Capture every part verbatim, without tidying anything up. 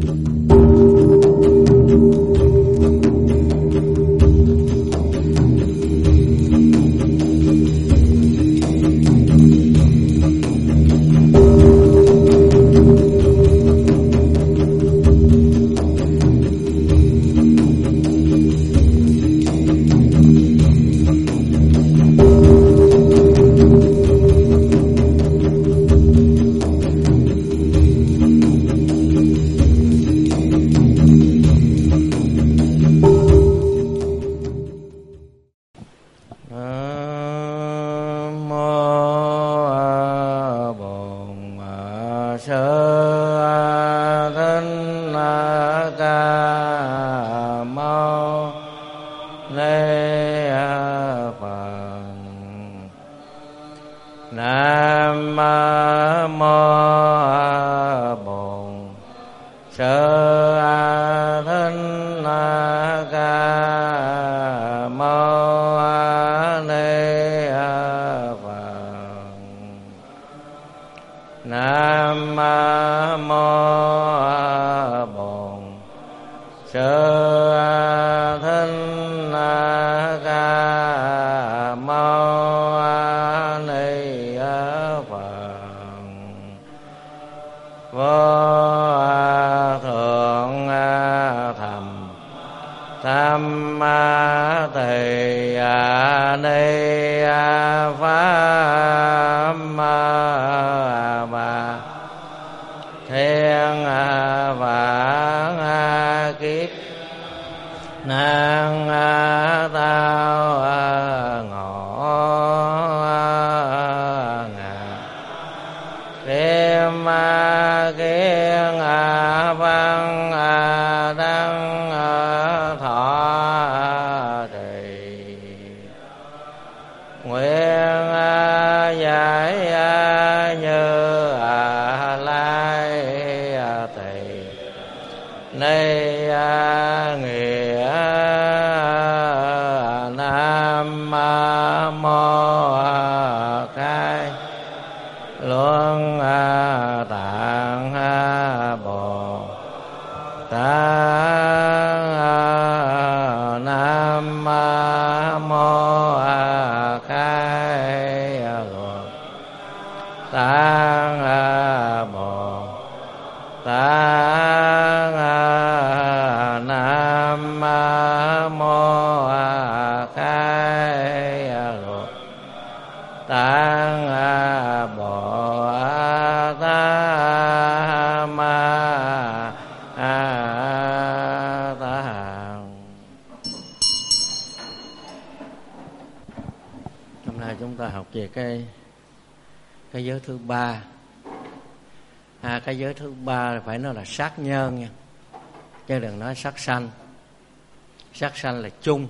Về cái cái giới thứ ba, à, cái giới thứ ba phải nói là sát nhân nha, chứ đừng nói sát sanh. Sát sanh là chung,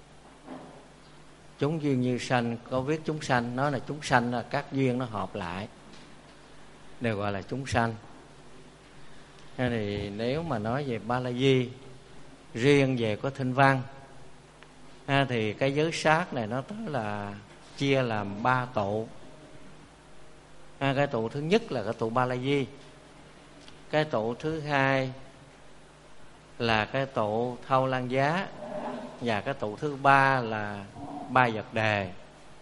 chúng duyên như sanh, có viết chúng sanh, nói là chúng sanh là các duyên nó hợp lại, đều gọi là chúng sanh. Thế thì nếu mà nói về Ba La Di, riêng về có thinh văn, à, thì cái giới sát này nó tới là chia làm ba tụ. À, cái tụ thứ nhất là cái tụ Ba La Di, cái tụ thứ hai là cái tụ Thâu Lan Giá, và cái tụ thứ ba là Ba Vật Đề.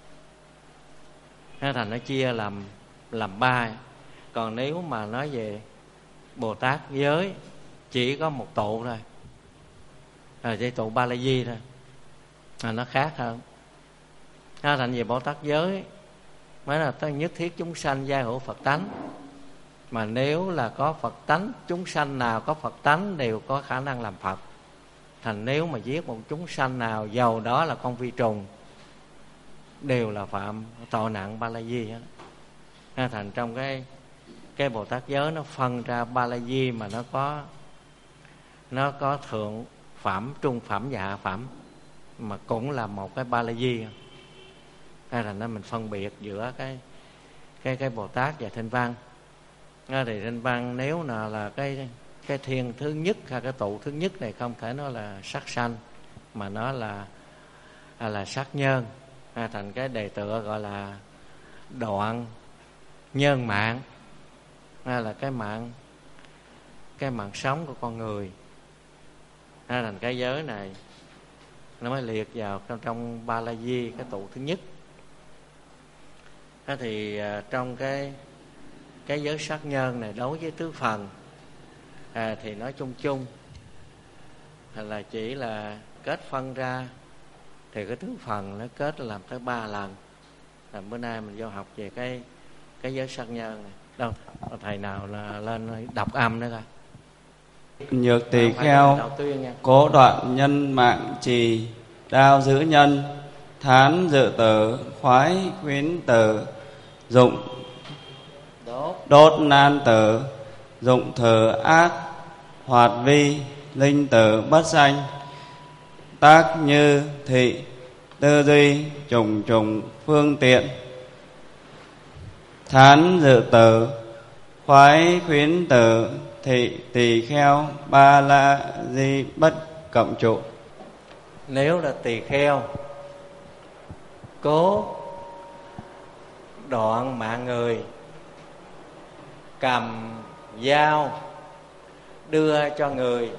À, thành nó chia làm làm ba. Còn nếu mà nói về Bồ Tát giới chỉ có một tụ thôi, à, cái tụ Ba La Di thôi, à, nó khác hơn. À, thành về Bồ Tát giới mới là tới nhất thiết chúng sanh giai hữu Phật tánh. Mà nếu là có Phật tánh, chúng sanh nào có Phật tánh đều có khả năng làm Phật. Thành nếu mà giết một chúng sanh nào, dầu đó là con vi trùng, đều là phạm tội nặng Ba La Di hết. À, thành trong cái cái Bồ Tát giới nó phân ra Ba La Di mà nó có nó có thượng phẩm, trung phẩm và hạ phẩm, mà cũng là một cái Ba La Di. Hay là nó mình phân biệt giữa cái cái cái Bồ Tát và thinh văn. À, thì thinh văn nếu là là cái cái thiên thứ nhất hay cái tụ thứ nhất này không thể nói là sát sanh, mà nó là là, là sát nhân. À, thành cái đề tựa gọi là đoạn nhân mạng, à, là cái mạng cái mạng sống của con người. Nên thành cái giới này nó mới liệt vào trong, trong ba la di, cái tụ thứ nhất. Thế thì à, trong cái cái giới sát nhân này đối với tứ phần à, thì nói chung chung là chỉ là kết phân ra thì cái tứ phần nó kết làm tới ba lần. Là bữa nay mình vô học về cái cái giới sát nhân này. Đâu thầy nào là lên đọc âm nữa coi. Nhược tỳ kheo, cố đoạn nhân mạng trì, đao giữ nhân, thán dự tử, khoái khuyến tử, dụng đốt, đốt nan tử, dụng thử ác, hoạt vi, linh tử bất sanh, tác như thị, tư duy trùng trùng phương tiện, thán dự tử, khoái khuyến tử, thị tỳ kheo, ba la di bất cộng trụ. Nếu là tỳ kheo cố đoạn mạng người, cầm dao đưa cho người,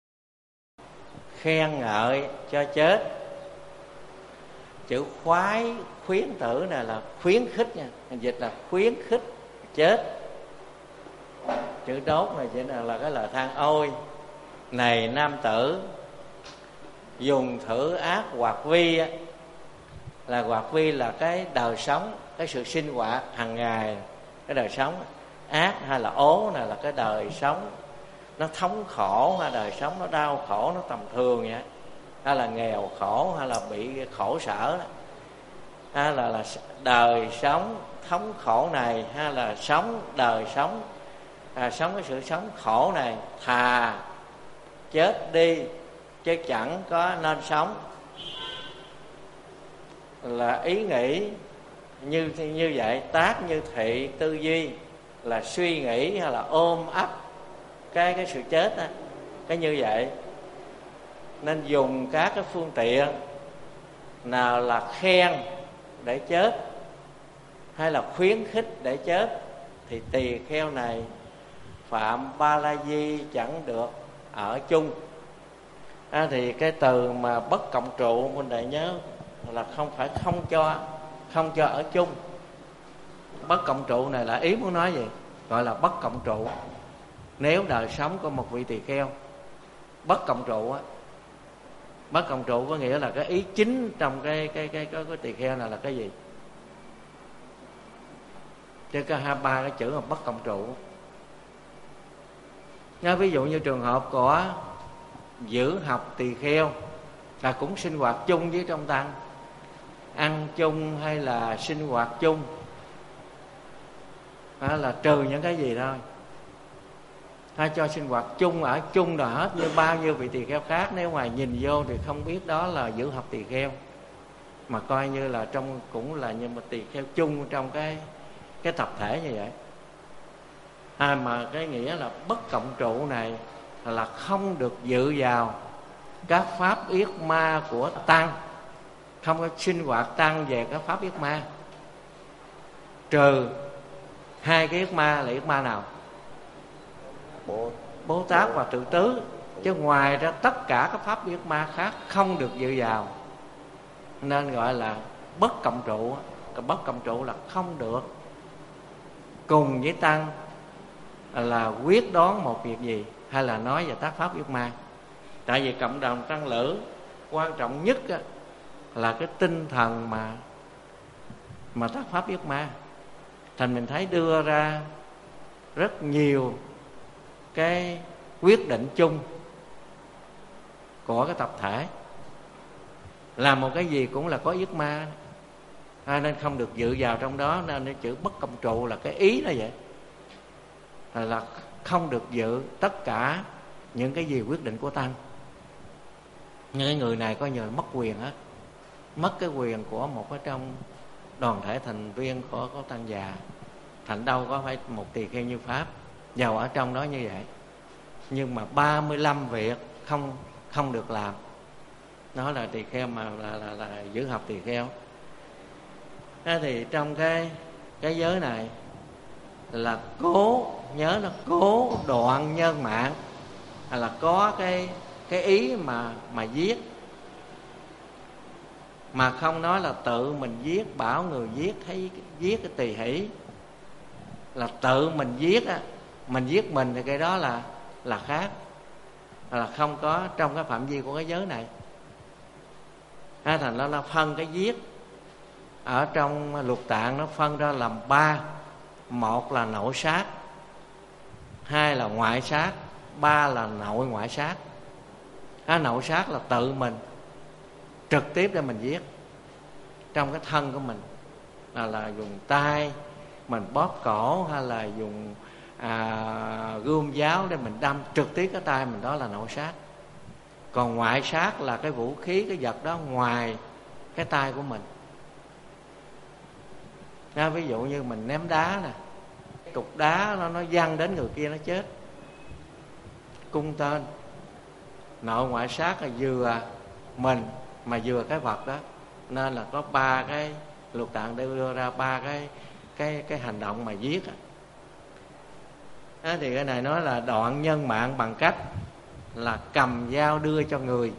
khen ngợi cho chết. Chữ khoái khuyến tử này là khuyến khích nha, dịch là khuyến khích chết. Chữ đốt này chỉ là, là cái lời than ôi này nam tử, dùng thử ác hoạt vi. Là hoạt vi là cái đời sống, cái sự sinh hoạt hàng ngày, cái đời sống. Ác hay là ố này là cái đời sống nó thống khổ, hay đời sống nó đau khổ, nó tầm thường vậy, hay là nghèo khổ, hay là bị khổ sở đó. Hay là, là đời sống thống khổ này, hay là sống đời sống à, sống cái sự sống khổ này, thà chết đi chứ chẳng có nên sống. Là ý nghĩ như như vậy. Tác như thị, tư duy là suy nghĩ hay là ôm ấp cái cái sự chết đó, cái như vậy. Nên dùng các cái phương tiện nào là khen để chết hay là khuyến khích để chết thì tỳ kheo này phạm ba la di chẳng được ở chung. À, thì cái từ mà bất cộng trụ huynh đệ nhớ là không phải không cho không cho ở chung. Bất cộng trụ này là ý muốn nói gì? Gọi là bất cộng trụ. Nếu đời sống của một vị tỳ kheo bất cộng trụ á, bất cộng trụ có nghĩa là cái ý chính trong cái cái cái cái, cái tỳ kheo này là cái gì? Chứ có hai ba cái chữ mà bất cộng trụ. Nhớ ví dụ như trường hợp của giữ học tỳ kheo là cũng sinh hoạt chung với trong tăng, ăn chung hay là sinh hoạt chung, đó là trừ những cái gì thôi. Hay cho sinh hoạt chung, ở chung là hết như bao nhiêu vị tỳ kheo khác. Nếu ngoài nhìn vô thì không biết đó là giữ học tỳ kheo, mà coi như là trong cũng là như một tỳ kheo chung trong cái cái tập thể như vậy. À, mà cái nghĩa là bất cộng trụ này là không được dự vào các pháp yết ma của tăng, không có sinh hoạt tăng về các pháp yết ma, trừ hai cái yết ma là yết ma nào? Bồ, Bồ Tát và Tự Tứ. Chứ ngoài ra tất cả các pháp yết ma khác không được dự vào. Nên gọi là bất cộng trụ. Còn bất cộng trụ là không được cùng với tăng là quyết đoán một việc gì hay là nói về tác pháp yết ma. Tại vì cộng đồng tăng lữ quan trọng nhất là cái tinh thần mà mà tác pháp yết ma. Thành mình thấy đưa ra rất nhiều cái quyết định chung của cái tập thể, làm một cái gì cũng là có yết ma, à, nên không được dự vào trong đó. Nên cái chữ bất cộng trụ là cái ý là vậy, là, là không được dự tất cả những cái gì quyết định của tăng. Nhưng cái người này coi như là mất quyền hết, mất cái quyền của một cái trong đoàn thể thành viên của, của tăng già. Thành đâu có phải một tỳ kheo như pháp giàu ở trong đó như vậy, nhưng mà ba mươi lăm việc không không được làm. Nó là tỳ kheo mà là, là, là giữ học tỳ kheo. Thế thì trong cái cái giới này là cố, nhớ nó cố đoạn nhân mạng, hay là có cái cái ý mà mà giết, mà không nói là tự mình giết, bảo người giết thấy giết cái tỳ hỷ, là tự mình giết á, mình giết mình thì cái đó là là khác, là không có trong cái phạm vi của cái giới này. À, thành nó là phân cái giết ở trong lục tạng, nó phân ra làm ba. Một là nội sát, hai là ngoại sát, ba là nội ngoại sát. À, nội sát là tự mình trực tiếp để mình giết trong cái thân của mình, là, là dùng tay mình bóp cổ, hay là dùng à, gươm giáo để mình đâm trực tiếp cái tay mình, đó là nội sát. Còn ngoại sát là cái vũ khí, cái vật đó ngoài cái tay của mình. À, ví dụ như mình ném đá nè, cái cục đá nó nó văng đến người kia nó chết. Cung tên, nội ngoại sát là vừa mình mà vừa cái vật đó, nên là có ba cái lục tạng để đưa ra ba cái cái cái hành động mà giết. À, thì cái này nói là đoạn nhân mạng bằng cách là cầm dao đưa cho người.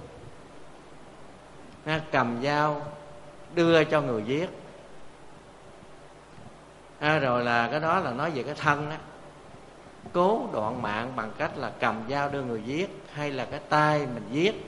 À, cầm dao đưa cho người giết. À, rồi là cái đó là nói về cái thân á. Cố đoạn mạng bằng cách là cầm dao đưa người giết, hay là cái tay mình giết.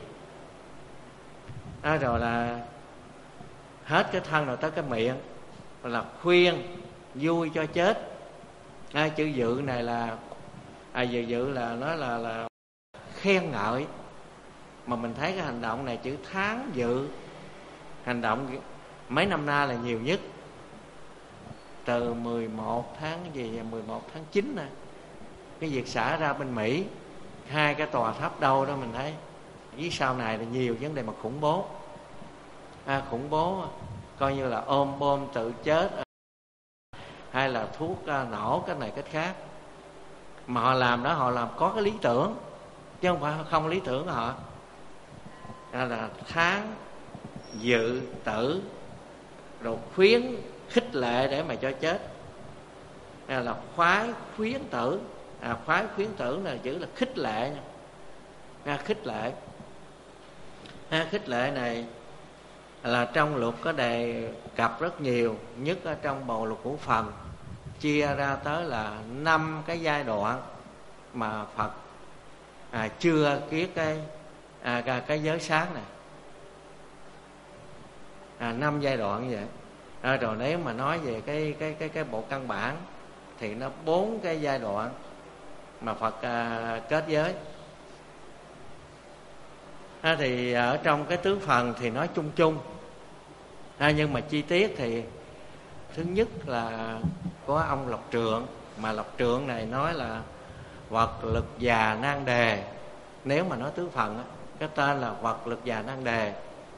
À, rồi là hết cái thân rồi tới cái miệng, rồi là khuyên vui cho chết. À, chữ dự này là à, dự dự là nó là là khen ngợi, mà mình thấy cái hành động này chữ tháng dự, hành động mấy năm nay là nhiều nhất, từ mười một tháng gì mười một tháng chín nè, cái việc xả ra bên Mỹ hai cái tòa tháp đâu đó, mình thấy với sau này là nhiều vấn đề mà khủng bố. À, khủng bố coi như là ôm bom tự chết, hay là thuốc nổ cái này cái khác, mà họ làm đó họ làm có cái lý tưởng, chứ không phải không lý tưởng của họ. À, là tháng dự tử, rồi khuyến khích lệ để mà cho chết. À, là khoái khuyến tử. À, khoái khuyến tử là chữ là khích lệ nha. À, khích lệ. À, khích lệ này là trong luật có đề cập rất nhiều, nhất ở trong bộ luật Ngũ Phần, chia ra tới là năm cái giai đoạn mà Phật à, chưa kiết cái à, cái, cái giới sát này. À, năm giai đoạn như vậy. À, rồi nếu mà nói về cái cái cái cái bộ căn bản thì nó bốn cái giai đoạn mà Phật à, kết giới. À, thì ở trong cái tứ phần thì nói chung chung. À, nhưng mà chi tiết thì thứ nhất là có ông Lộc Trượng, mà Lộc Trượng này nói là vật lực già nan đề. Nếu mà nói tứ phần á, cái tên là vật lực già nan đề.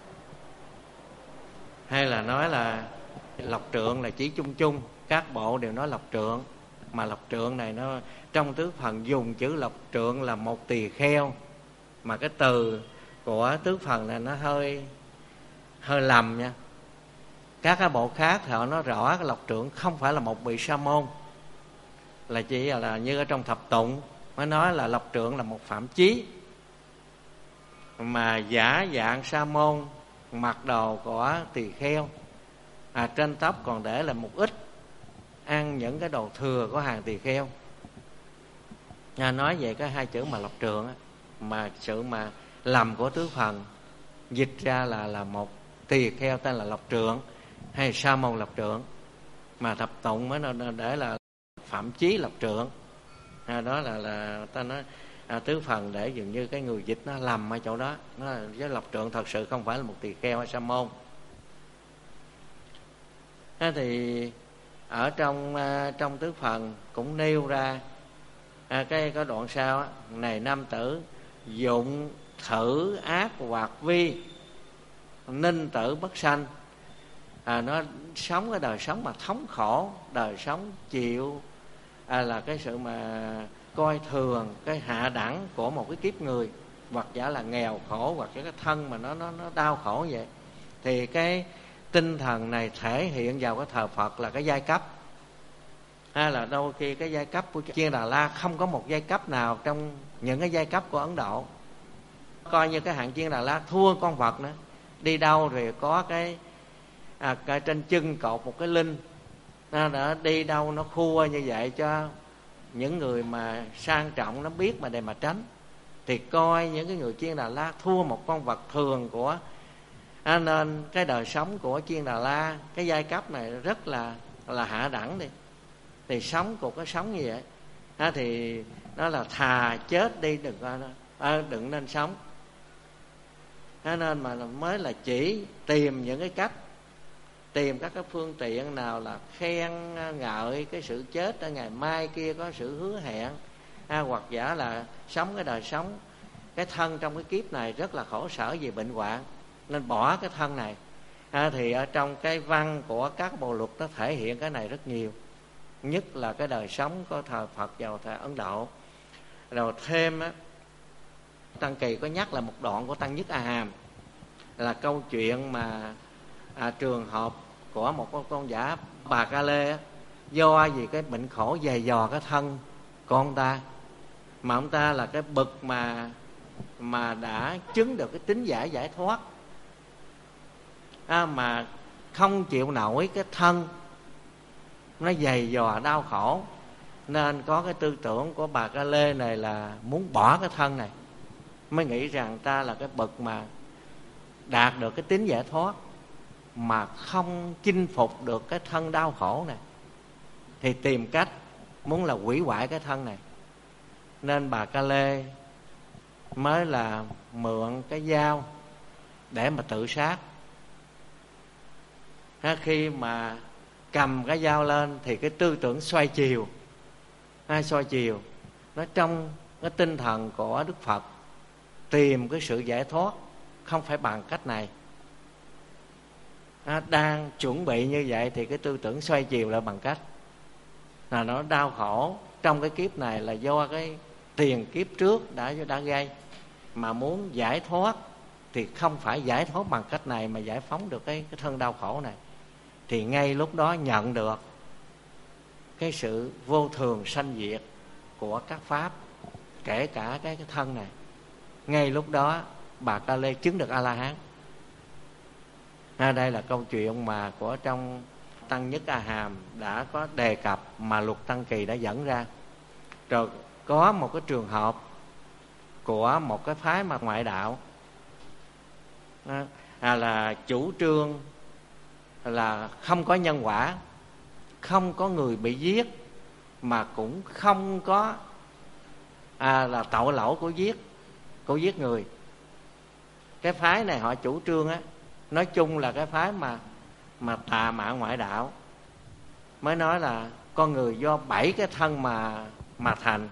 Hay là nói là Lộc Trượng là chỉ chung chung, các bộ đều nói Lộc Trượng, mà Lộc Trượng này nó trong tứ phần dùng chữ Lộc Trượng là một tỳ kheo, mà cái từ của tứ phần này nó hơi hơi lầm nha. Các cái bộ khác thì họ nói rõ cái Lộc Trượng không phải là một vị sa môn, là chỉ là như ở trong thập tụng mới nói là Lộc Trượng là một phạm chí, mà giả dạng sa môn, mặc đồ của tỳ kheo, à, trên tóc còn để là một ít, ăn những cái đồ thừa của hàng tỳ kheo. À, nói về cái hai chữ mà Lộc Trượng á, mà sự mà lầm của tứ phần dịch ra là là một tỳ kheo tên là Lộc Trượng, hay sa môn Lộc Trượng, mà thập tụng mới để là phạm chí Lộc Trượng. À, đó là là ta nói à, tứ phần để dường như cái người dịch nó lầm ở chỗ đó, nó là với Lộc Trượng thật sự không phải là một tỳ kheo hay sa môn. À, thì ở trong à, trong tứ phần cũng nêu ra à, cái cái đoạn sau á, này nam tử dụng thử ác hoạt vi, ninh tử bất sanh. À, nó sống cái đời sống mà thống khổ, đời sống chịu à, là cái sự mà coi thường cái hạ đẳng của một cái kiếp người, hoặc giả là nghèo khổ, hoặc cái thân mà nó nó nó đau khổ vậy. Thì cái tinh thần này thể hiện vào cái thờ Phật là cái giai cấp. hay là đôi khi cái giai cấp của Chiên Đà La không có một giai cấp nào trong những cái giai cấp của Ấn Độ. Coi như cái hạng Chiên Đà La thua con Phật nữa. Đi đâu thì có cái, à, cái trên chân cột một cái linh, nó đã đi đâu nó khua như vậy cho những người mà sang trọng nó biết mà để mà tránh. Thì coi những cái người Chiên Đà La thua một con vật thường của, à, nên cái đời sống của Chiên Đà La, cái giai cấp này rất là là hạ đẳng đi. Thì sống cuộc có sống như vậy, à, thì nó là thà chết đi đừng à, đừng nên sống. Thế nên mà mới là chỉ tìm những cái cách, tìm các cái phương tiện nào là khen ngợi cái sự chết ở ngày mai kia có sự hứa hẹn, à, hoặc giả là sống cái đời sống, cái thân trong cái kiếp này rất là khổ sở vì bệnh hoạn nên bỏ cái thân này. À, thì ở trong cái văn của các bộ luật nó thể hiện cái này rất nhiều, nhất là cái đời sống của thời Phật vào thời Ấn Độ. Rồi thêm á, Tăng Kỳ có nhắc là một đoạn của Tăng Nhất A Hàm, là câu chuyện mà à, trường hợp của một con, con giả Bà Ca Lê á, do vì cái bệnh khổ dày dò cái thân của ông ta, mà ông ta là cái bậc mà mà đã chứng được cái tính giải giải thoát, à, mà không chịu nổi cái thân nó dày dò đau khổ, nên có cái tư tưởng của Bà Ca Lê này là muốn bỏ cái thân này, mới nghĩ rằng ta là cái bậc mà đạt được cái tính giải thoát mà không chinh phục được cái thân đau khổ này, thì tìm cách muốn là hủy hoại cái thân này. Nên Bà Ca Lê mới là mượn cái dao để mà tự sát. Khi mà cầm cái dao lên thì cái tư tưởng xoay chiều, hay xoay chiều nó trong cái tinh thần của Đức Phật, tìm cái sự giải thoát không phải bằng cách này. À, đang chuẩn bị như vậy thì cái tư tưởng xoay chiều lại bằng cách là nó đau khổ trong cái kiếp này là do cái tiền kiếp trước đã đã gây, mà muốn giải thoát thì không phải giải thoát bằng cách này mà giải phóng được cái, cái thân đau khổ này. Thì ngay lúc đó nhận được cái sự vô thường sanh diệt của các pháp, kể cả cái, cái thân này. Ngay lúc đó Bà Ca Lê chứng được A-la-hán. À, đây là câu chuyện mà của trong Tăng Nhất A Hàm đã có đề cập, mà Luật Tăng Kỳ đã dẫn ra. Rồi có một cái trường hợp của một cái phái mà ngoại đạo, à, à, là chủ trương là không có nhân quả, không có người bị giết, mà cũng không có à, là tội lỗi của giết của giết người. Cái phái này họ chủ trương á, nói chung là cái phái mà mà tà mạn ngoại đạo, mới nói là con người do bảy cái thân mà mà thành.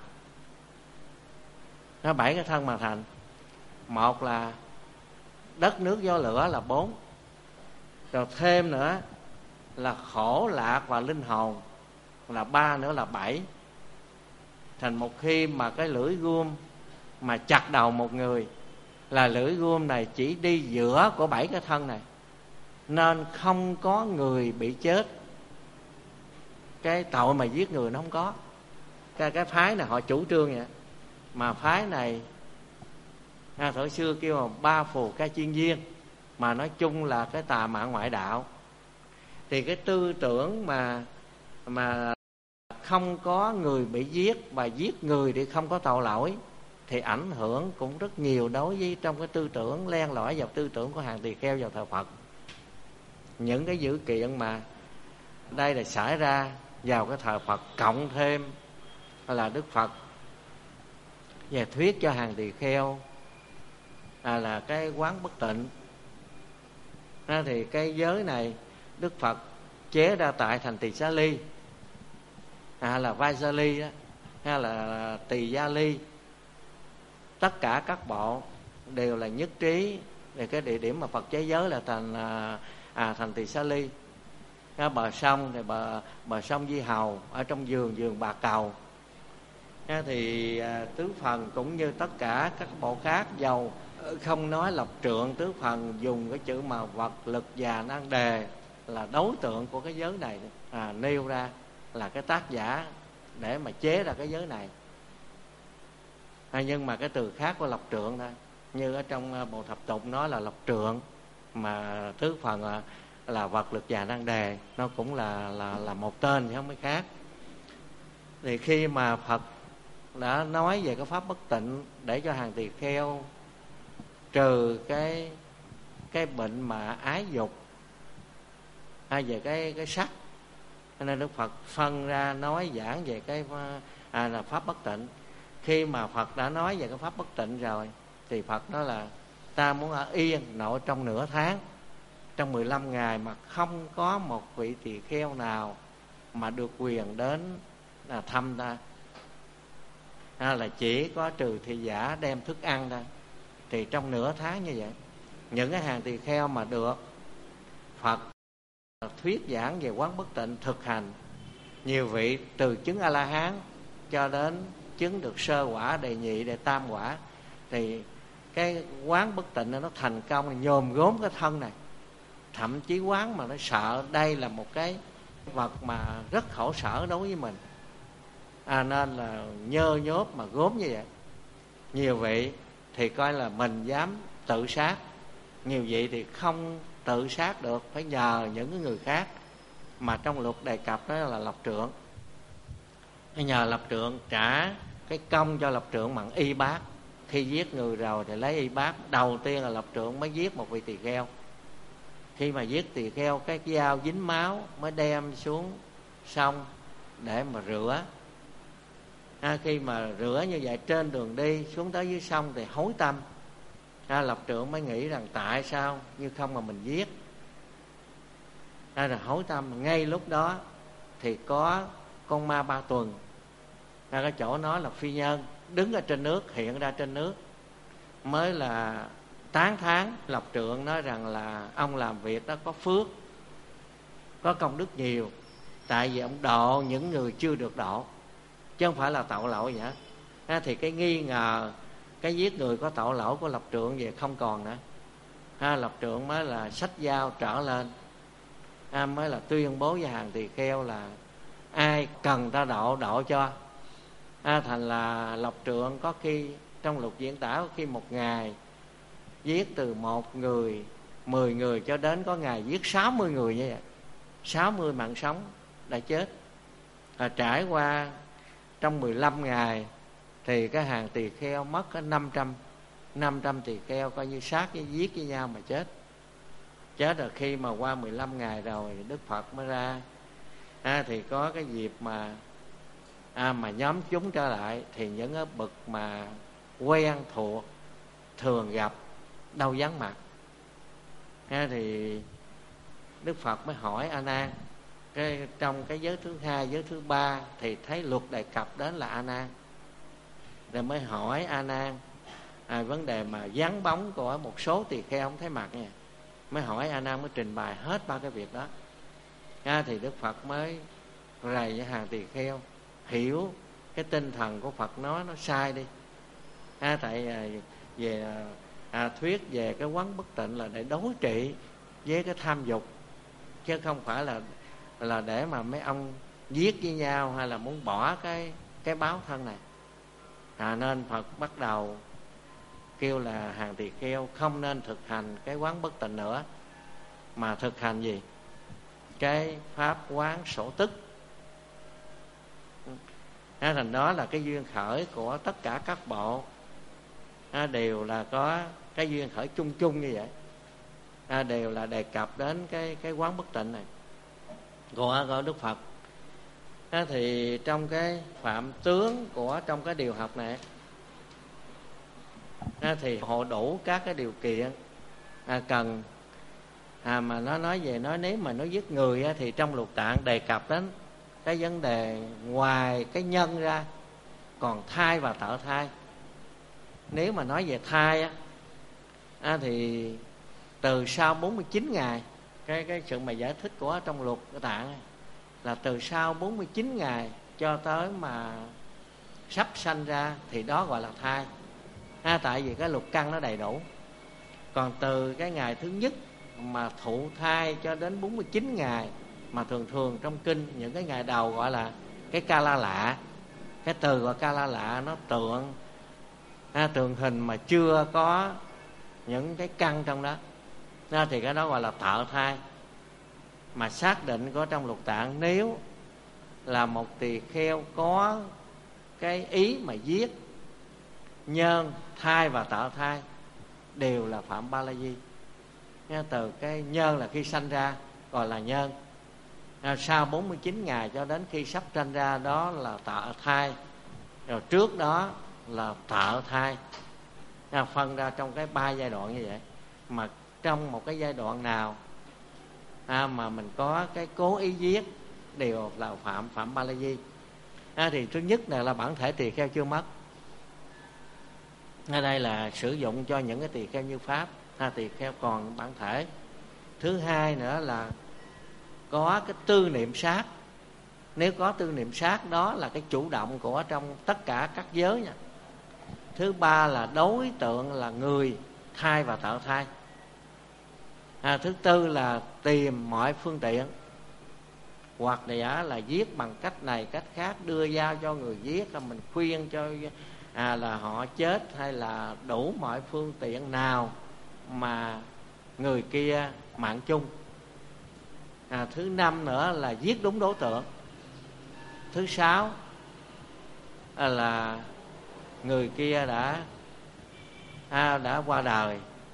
Nó bảy cái thân mà thành. Một là đất nước gió lửa là bốn, rồi thêm nữa là khổ lạc và linh hồn là ba, nữa là bảy. Thành một khi mà cái lưỡi gươm mà chặt đầu một người, là lưỡi gươm này chỉ đi giữa của bảy cái thân này, nên không có người bị chết. Cái tội mà giết người nó không có. Cái, cái phái này họ chủ trương vậy. Mà phái này à, thời xưa kêu là ba phù ca chiên viên, mà nói chung là cái tà mạn ngoại đạo. Thì cái tư tưởng mà mà không có người bị giết và giết người thì không có tội lỗi, thì ảnh hưởng cũng rất nhiều đối với trong cái tư tưởng, len lỏi vào tư tưởng của hàng tỳ kheo vào thời Phật. Những cái dữ kiện mà đây là xảy ra vào cái thời Phật, cộng thêm là Đức Phật về thuyết cho hàng tỳ kheo à, là cái quán bất tịnh. À, thì cái giới này Đức Phật chế ra tại thành Tỳ Xá Ly, à, là Vai Gia Ly đó, hay là Tỳ Gia Ly. Tất cả các bộ đều là nhất trí về cái địa điểm mà Phật chế giới là thành à, thành Tỳ Xá Ly. Cái bờ sông thì bờ bờ sông Di Hầu, ở trong vườn vườn Bà Cầu. À, thì à, tứ phần cũng như tất cả các bộ khác, dầu không nói lập trượng, tứ phần dùng cái chữ mà vật lực và năng đề là đối tượng của cái giới này à, nêu ra. là cái tác giả để mà chế ra cái giới này. À, nhưng mà cái từ khác của lộc trượng thôi. Như ở trong Bộ Thập Tục nói là lộc trượng, mà tứ phần là vật lực già năng đề, nó cũng là là là một tên chứ không có khác. Thì khi mà Phật đã nói về cái pháp bất tịnh để cho hàng tỳ kheo trừ cái cái bệnh mà ái dục hay về cái cái sắc, cho nên Đức Phật phân ra nói giảng về cái à, là pháp bất tịnh. Khi mà Phật đã nói về cái pháp bất tịnh rồi thì Phật nói là ta muốn ở yên nội trong nửa tháng, trong mười lăm ngày mà không có một vị tỳ kheo nào mà được quyền đến là thăm ta, à, là chỉ có trừ thị giả đem thức ăn ra. Thì trong nửa tháng như vậy, những cái hàng tỳ kheo mà được Phật thuyết giảng về quán bất tịnh thực hành, nhiều vị từ chứng A La Hán cho đến chứng được sơ quả, đệ nhị, đệ tam quả, thì cái quán bất tịnh nó thành công, nhòm gốm cái thân này. Thậm chí quán mà nó sợ đây là một cái vật mà rất khổ sở đối với mình, à, nên là nhơ nhốt mà gốm như vậy. Nhiều vị thì coi là mình dám tự sát, nhiều vị thì không tự sát được, phải nhờ những người khác. Mà trong luật đề cập đó là lộc trượng, nhờ lộc trượng trả cái công cho lộc trượng bằng y bát. Khi giết người rồi thì lấy y bát, đầu tiên là lộc trượng mới giết một vị tỳ kheo. Khi mà giết tỳ kheo, cái dao dính máu mới đem xuống sông để mà rửa. À, khi mà rửa như vậy, trên đường đi xuống tới dưới sông thì hối tâm. À, lộc trượng mới nghĩ rằng tại sao như không mà mình giết. À, rồi hối tâm. Ngay lúc đó thì có con ma ba tuần, à, cái chỗ nó là phi nhân, đứng ở trên nước, hiện ra trên nước, mới là tán thán lộc trượng, nói rằng là ông làm việc đó có phước, có công đức nhiều, tại vì ông độ những người chưa được độ, chứ không phải là tội lỗi vậy. À, thì cái nghi ngờ cái giết người có tội lỗi của lộc trượng về không còn nữa. À, lộc trượng mới là xách dao trở lên, à, mới là tuyên bố với hàng tỳ kheo là ai cần ta độ độ cho. À, thành là lộc trượng có khi trong lục diễn tả có khi một ngày giết từ một người, mười người, cho đến có ngày giết sáu mươi người như vậy. Sáu mươi mạng sống đã chết. À, trải qua trong mười lăm ngày thì cái hàng tỳ kheo mất có năm trăm năm trăm tỳ kheo, coi như sát với giết với nhau mà chết. Chết rồi khi mà qua mười lăm ngày rồi Đức Phật mới ra. À, thì có cái dịp mà à, mà nhóm chúng trở lại, thì những cái bậc mà quen thuộc thường gặp đâu vắng mặt. À, thì Đức Phật mới hỏi A Nan, cái trong cái giới thứ hai, giới thứ ba thì thấy luật đề cập đến là A Nan, rồi mới hỏi A Nan à, vấn đề mà vắng bóng của một số tỳ kheo không thấy mặt nha. Mới hỏi A Nan, mới trình bày hết ba cái việc đó. À, thì Đức Phật mới rầy với hàng tỳ kheo hiểu cái tinh thần của Phật nói nó sai đi. À, tại à, về à, thuyết về cái quán bất tịnh là để đối trị với cái tham dục, chứ không phải là là để mà mấy ông giết với nhau hay là muốn bỏ cái cái báo thân này. À, nên Phật bắt đầu kêu là hàng tỳ kheo không nên thực hành cái quán bất tịnh nữa, mà thực hành gì? Cái pháp quán sổ tức. À, thành đó là cái duyên khởi của tất cả các bộ, à, đều là có cái duyên khởi chung chung như vậy. À, đều là đề cập đến cái cái quán bất tịnh này của, của Đức Phật. À, thì trong cái phạm tướng của trong cái điều học này, à, thì hộ đủ các cái điều kiện à, cần. À, mà nó nói về nói nếu mà nó giết người á, thì trong lục tạng đề cập đến cái vấn đề ngoài cái nhân ra còn thai và tạo thai. Nếu mà nói về thai á, à, thì từ sau bốn mươi chín ngày, cái cái sự mà giải thích của trong luật của tạng là từ sau bốn mươi chín ngày cho tới mà sắp sanh ra thì đó gọi là thai. À, tại vì cái lục căn nó đầy đủ. Còn từ cái ngày thứ nhất mà thụ thai cho đến bốn mươi chín ngày mà thường thường trong kinh những cái ngày đầu gọi là cái ca la lạ. Cái từ gọi ca la lạ nó tượng à, tượng hình mà chưa có những cái căn trong đó à, thì cái đó gọi là tạo thai. Mà xác định có trong lục tạng, nếu là một tỳ kheo có cái ý mà giết nhân, thai và tạo thai đều là phạm ba la di. Nghe từ cái nhân là khi sanh ra gọi là nhân, à, sau bốn mươi chín ngày cho đến khi sắp sanh ra đó là tạo thai, rồi trước đó là tạo thai, à, phân ra trong cái ba giai đoạn như vậy. Mà trong một cái giai đoạn nào à, mà mình có cái cố ý giết đều là phạm phạm ba la di. À, thì thứ nhất này là bản thể tỳ kheo chưa mất. Ở đây là sử dụng cho những cái tỳ kheo như pháp, à, tỳ kheo còn bản thể. Thứ hai nữa là có cái tư niệm sát. Nếu có tư niệm sát đó là cái chủ động của trong tất cả các giới nha. Thứ ba là đối tượng là người thai và tạo thai. À, thứ tư là tìm mọi phương tiện, hoặc là là giết bằng cách này cách khác, đưa giao cho người giết, là mình khuyên cho à, là họ chết, hay là đủ mọi phương tiện nào mà người kia mạng chung. À, thứ năm nữa là giết đúng đối tượng. Thứ sáu à, là người kia đã à, đã qua đời.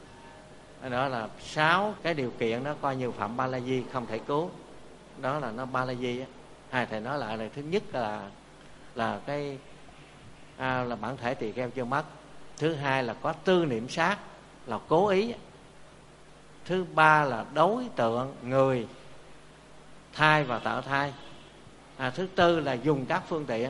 Đó là sáu cái điều kiện đó coi như phạm ba la di, không thể cứu. Đó là nó ba la di á. Hai thầy nói lại là thứ nhất là là cái à, là bản thể tỳ kheo chưa mất. Thứ hai là có tư niệm sát, là cố ý. Thứ ba là đối tượng người thai và tạo thai. À, thứ tư là dùng các phương tiện.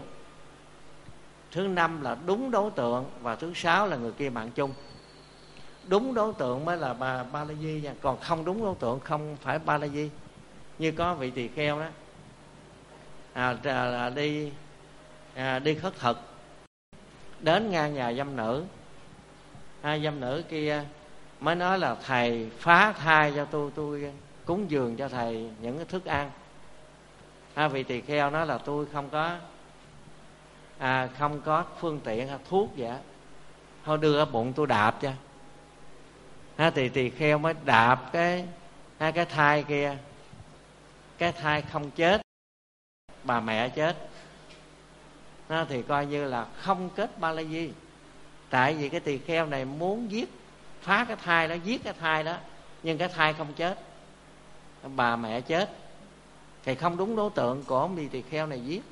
Thứ năm là đúng đối tượng. Và thứ sáu là người kia mạng chung. Đúng đối tượng mới là ba, ba la di nha. Còn không đúng đối tượng không phải ba la di. Như có vị tỳ kheo đó à, là đi à, đi khất thực, đến ngang nhà dâm nữ. Hai dâm nữ kia mới nói là thầy phá thai cho tôi, tôi cúng dường cho thầy những cái thức ăn. À, vị tỳ kheo nói là tôi không có à, không có phương tiện hay thuốc vậy, thôi đưa ở bụng tôi đạp cho. À, thì tỳ kheo mới đạp cái à, cái thai kia. Cái thai không chết, bà mẹ chết. À, thì coi như là không kết ba la di. Tại vì cái tỳ kheo này muốn giết, phá cái thai đó, giết cái thai đó, nhưng cái thai không chết, bà mẹ chết, thì không đúng đối tượng của vị tỳ kheo này giết.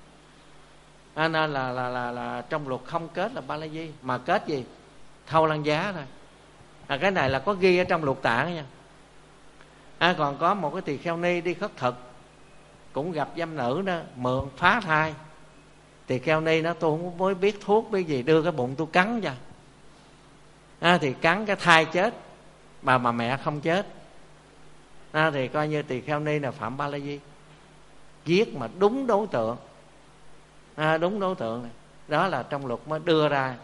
À, nên là, là, là, là trong luật không kết là ba la di, mà kết gì? Thâu lăng giá thôi. À, cái này là có ghi ở trong lục tạng nha. À, còn có một cái tỳ kheo ni đi khất thực, cũng gặp dâm nữ đó, mượn phá thai. Tỳ kheo ni nó tôi không mới biết thuốc biết gì, đưa cái bụng tôi cắn cho. À, thì cắn cái thai chết, bà mà mẹ không chết. À, thì coi như tỳ kheo ni là phạm ba la di, giết mà đúng đối tượng. À, đúng đối tượng này. Đó là trong luật mới đưa ra.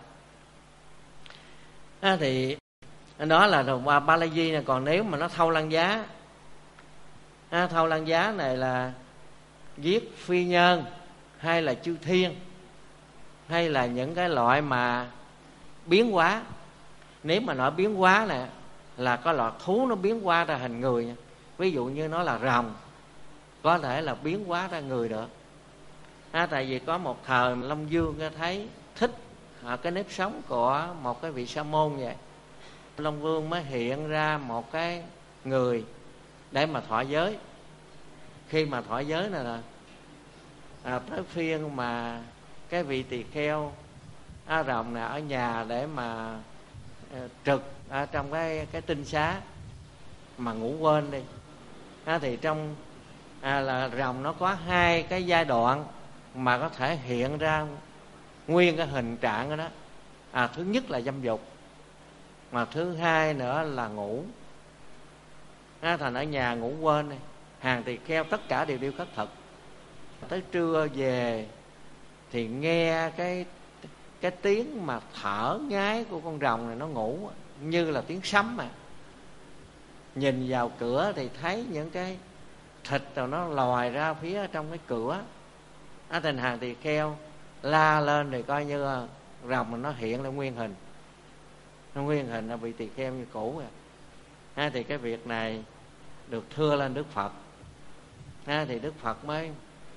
À, thì đó là ba, ba la di này. Còn nếu mà nó thâu lăng giá, à, thâu lăng giá này là giết phi nhân, hay là chư thiên, hay là những cái loại mà biến hóa. Nếu mà nói biến hóa nè, là có loại thú nó biến hóa ra hình người nha. Ví dụ như nó là rồng, có thể là biến hóa ra người được. À, tại vì có một thời Long Dương thấy thích à, cái nếp sống của một cái vị sa môn vậy. Long Vương mới hiện ra một cái người để mà thọ giới. Khi mà thọ giới này là à, tới phiên mà cái vị tỳ kheo á rồng này ở nhà để mà à, trực ở trong cái cái tinh xá mà ngủ quên đi. À, thì trong à, là rồng nó có hai cái giai đoạn mà có thể hiện ra nguyên cái hình trạng đó, đó. À, thứ nhất là dâm dục, mà thứ hai nữa là ngủ. À, thành ở nhà ngủ quên đi, hàng tỳ kheo tất cả đều đi khất thực. Tới trưa về thì nghe cái cái tiếng mà thở ngái của con rồng này nó ngủ như là tiếng sấm. Mà nhìn vào cửa thì thấy những cái thịt rồi nó lòi ra phía trong cái cửa. Á, thành hàng tỳ kheo la lên thì coi như rồng nó hiện lên nguyên hình, nó nguyên hình là bị tỳ kheo như cũ rồi. À, thì cái việc này được thưa lên Đức Phật. À, thì Đức Phật mới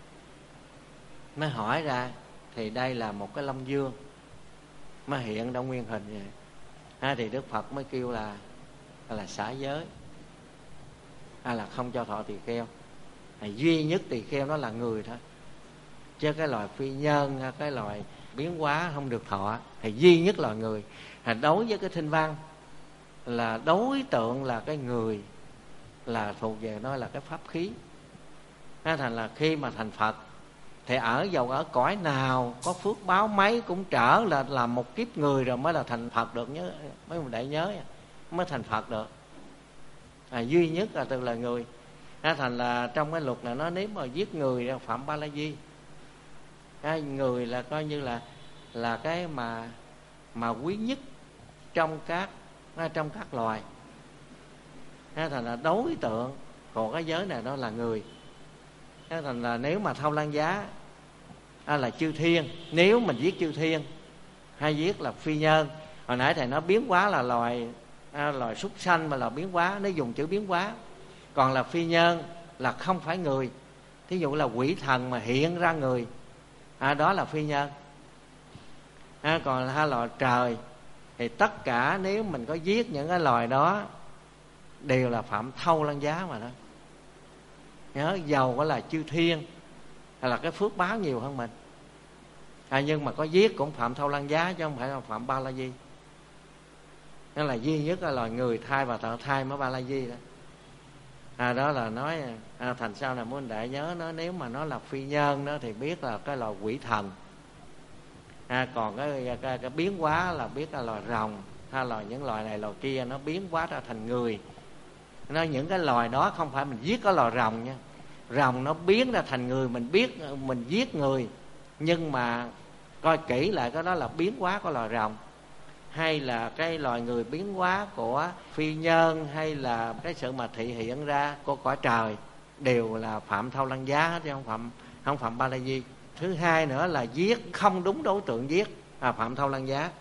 mới hỏi ra, thì đây là một cái long dương mới hiện trong nguyên hình vậy. À, thì Đức Phật mới kêu là là xả giới, à, là không cho thọ tỳ kheo. À, duy nhất tỳ kheo đó là người thôi, chứ cái loài phi nhân, cái loài biến hóa không được thọ. Thì duy nhất là người. À, đối với cái thinh văn là đối tượng là cái người, là thuộc về nó là cái pháp khí. À, thành là khi mà thành Phật thì ở dầu ở cõi nào có phước báo mấy cũng trở là làm một kiếp người rồi mới là thành Phật được. Nhớ mấy một đại nhớ mới thành Phật được. À, duy nhất là từ là người. À, thành là trong cái luật này nó nếu mà giết người là phạm ba la di. À, người là coi như là là cái mà mà quý nhất trong các trong các loài. À, thành là đối tượng của cái giới này đó là người. À, thành là nếu mà thâu lăng giá à, là chư thiên, nếu mình giết chư thiên hay giết là phi nhân. Hồi nãy thầy nói biến hóa là loài à, loài súc sanh mà là biến hóa, nó dùng chữ biến hóa. Còn là phi nhân là không phải người, thí dụ là quỷ thần mà hiện ra người, à, đó là phi nhân. À, còn hai loài trời thì tất cả nếu mình có giết những cái loài đó đều là phạm thâu lăng giá mà đó. Nhớ dầu có là chư thiên hay là cái phước báo nhiều hơn mình, à, nhưng mà có giết cũng phạm thâu lăng giá chứ không phải là phạm ba la di. Nó là duy nhất là loài người thai và tạo thai mới ba la di đó. À, đó là nói à, thành sau này muốn đại nhớ nó, nếu mà nó là phi nhân đó thì biết là cái loài quỷ thần. À, còn cái, cái, cái biến hóa là biết là loài rồng, hay là những loài này loài kia nó biến hóa ra thành người. Nó những cái loài đó không phải mình giết cái loài rồng nha. Rồng nó biến ra thành người, mình biết mình giết người, nhưng mà coi kỹ lại cái đó là biến hóa của loài rồng, hay là cái loài người biến hóa của phi nhân, hay là cái sự mà thị hiện ra của cõi trời, đều là phạm thâu lăng giá hết chứ không phạm không phạm ba la di. Thứ hai nữa là giết không đúng đối tượng giết, à, phạm thâu lăng giá.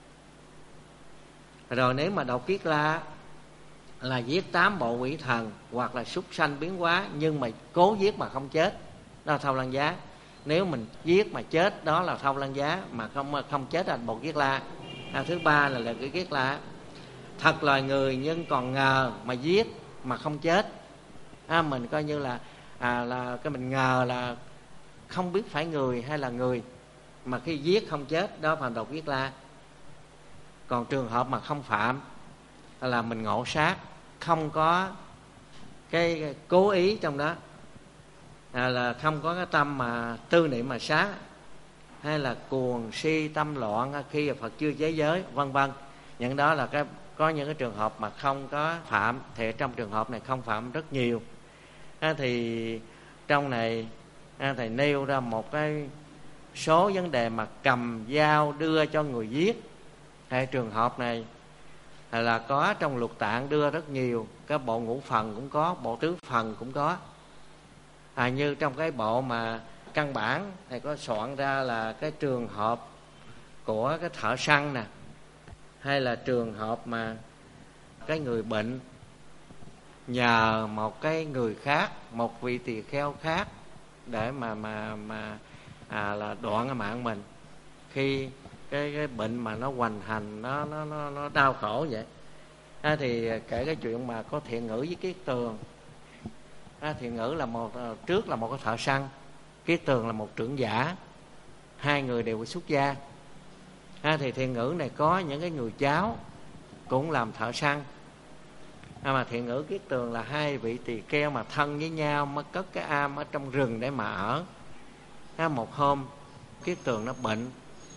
Rồi nếu mà độc kiết la là giết tám bộ quỷ thần hoặc là súc sanh biến hóa, nhưng mà cố giết mà không chết, đó là thâu lăng giá. Nếu mình giết mà chết, đó là thâu lăng giá, mà không không chết là bộ kiết la. À, thứ ba là là cái kiết la thật loài người nhưng còn ngờ mà giết mà không chết. À, mình coi như là à, là cái mình ngờ là không biết phải người hay là người, mà khi giết không chết, đó phạm độc kiết la. Còn trường hợp mà không phạm là mình ngộ sát, không có cái cố ý trong đó, à, là không có cái tâm mà tư niệm mà sát, hay là cuồng si tâm loạn khi Phật chưa chế giới, vân vân. Những đó là cái có những cái trường hợp mà không có phạm, thì trong trường hợp này không phạm rất nhiều. À, thì trong này à, thầy nêu ra một cái số vấn đề mà cầm dao đưa cho người giết. Hay trường hợp này là có trong luật tạng đưa rất nhiều, cái bộ ngũ phần cũng có, bộ tứ phần cũng có. À, như trong cái bộ mà căn bản thầy có soạn ra là cái trường hợp của cái thợ săn nè, hay là trường hợp mà cái người bệnh nhờ một cái người khác, một vị tỳ kheo khác để mà mà mà à, là đoạn cái mạng mình, khi cái cái bệnh mà nó hoành hành, nó nó nó, nó đau khổ vậy. À, thì kể cái chuyện mà có Thiện Ngữ với Kiết Tường. À, Thiện Ngữ là một trước là một cái thợ săn, Kiết Tường là một trưởng giả, hai người đều xuất gia. À, thì Thiện Ngữ này có những cái người cháu cũng làm thợ săn. À, mà Thiện Ngữ Kiết Tường là hai vị tỳ kheo mà thân với nhau, mới cất cái am ở trong rừng để mà ở. À, một hôm Kiết Tường nó bệnh,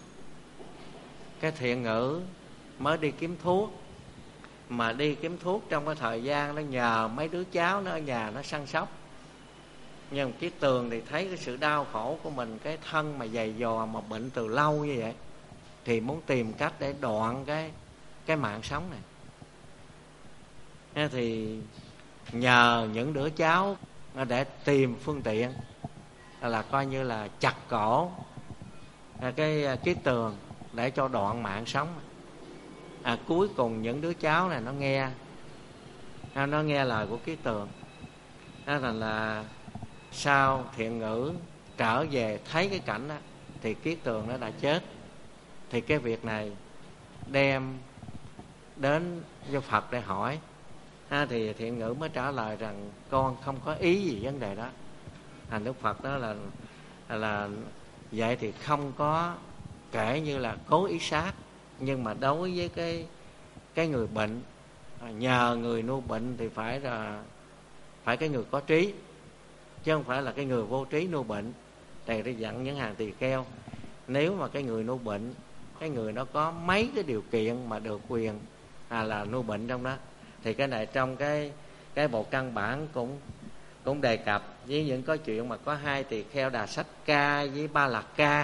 cái Thiện Ngữ mới đi kiếm thuốc. Mà đi kiếm thuốc trong cái thời gian nó nhờ mấy đứa cháu nó ở nhà nó săn sóc. Nhưng Kiết Tường thì thấy cái sự đau khổ của mình, cái thân mà dày dò mà bệnh từ lâu như vậy, thì muốn tìm cách để đoạn cái cái mạng sống này. Thế thì nhờ những đứa cháu để tìm phương tiện là coi như là chặt cổ cái kiết tường để cho đoạn mạng sống. À, cuối cùng những đứa cháu này nó nghe nó nghe lời của kiết tường, đó là, là sau Thiện Ngữ trở về thấy cái cảnh đó thì kiết tường nó đã chết. Thì cái việc này đem đến với Phật để hỏi, à, thì Thiện Ngữ mới trả lời rằng con không có ý gì vấn đề đó. Thành Đức Phật đó là là vậy thì không có kể như là cố ý sát, nhưng mà đối với cái cái người bệnh, nhờ người nuôi bệnh thì phải là phải cái người có trí, chứ không phải là cái người vô trí nuôi bệnh. Thì đi dặn những hàng tỳ kheo, nếu mà cái người nuôi bệnh, cái người nó có mấy cái điều kiện mà được quyền à, là nuôi bệnh trong đó, thì cái này trong cái cái bộ căn bản cũng cũng đề cập với những có chuyện mà có hai tỳ kheo Đà Sách Ca với Ba Lạc Ca,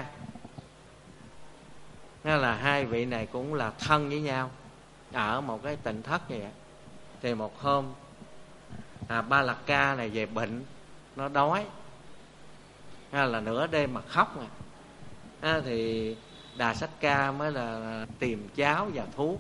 nên là hai vị này cũng là thân với nhau ở một cái tịnh thất vậy. Thì một hôm à, Ba Lạc Ca này về bệnh, nó đói, à, là nửa đêm mà khóc nè, à, thì Đà Sách Ca mới là tìm cháo và thuốc.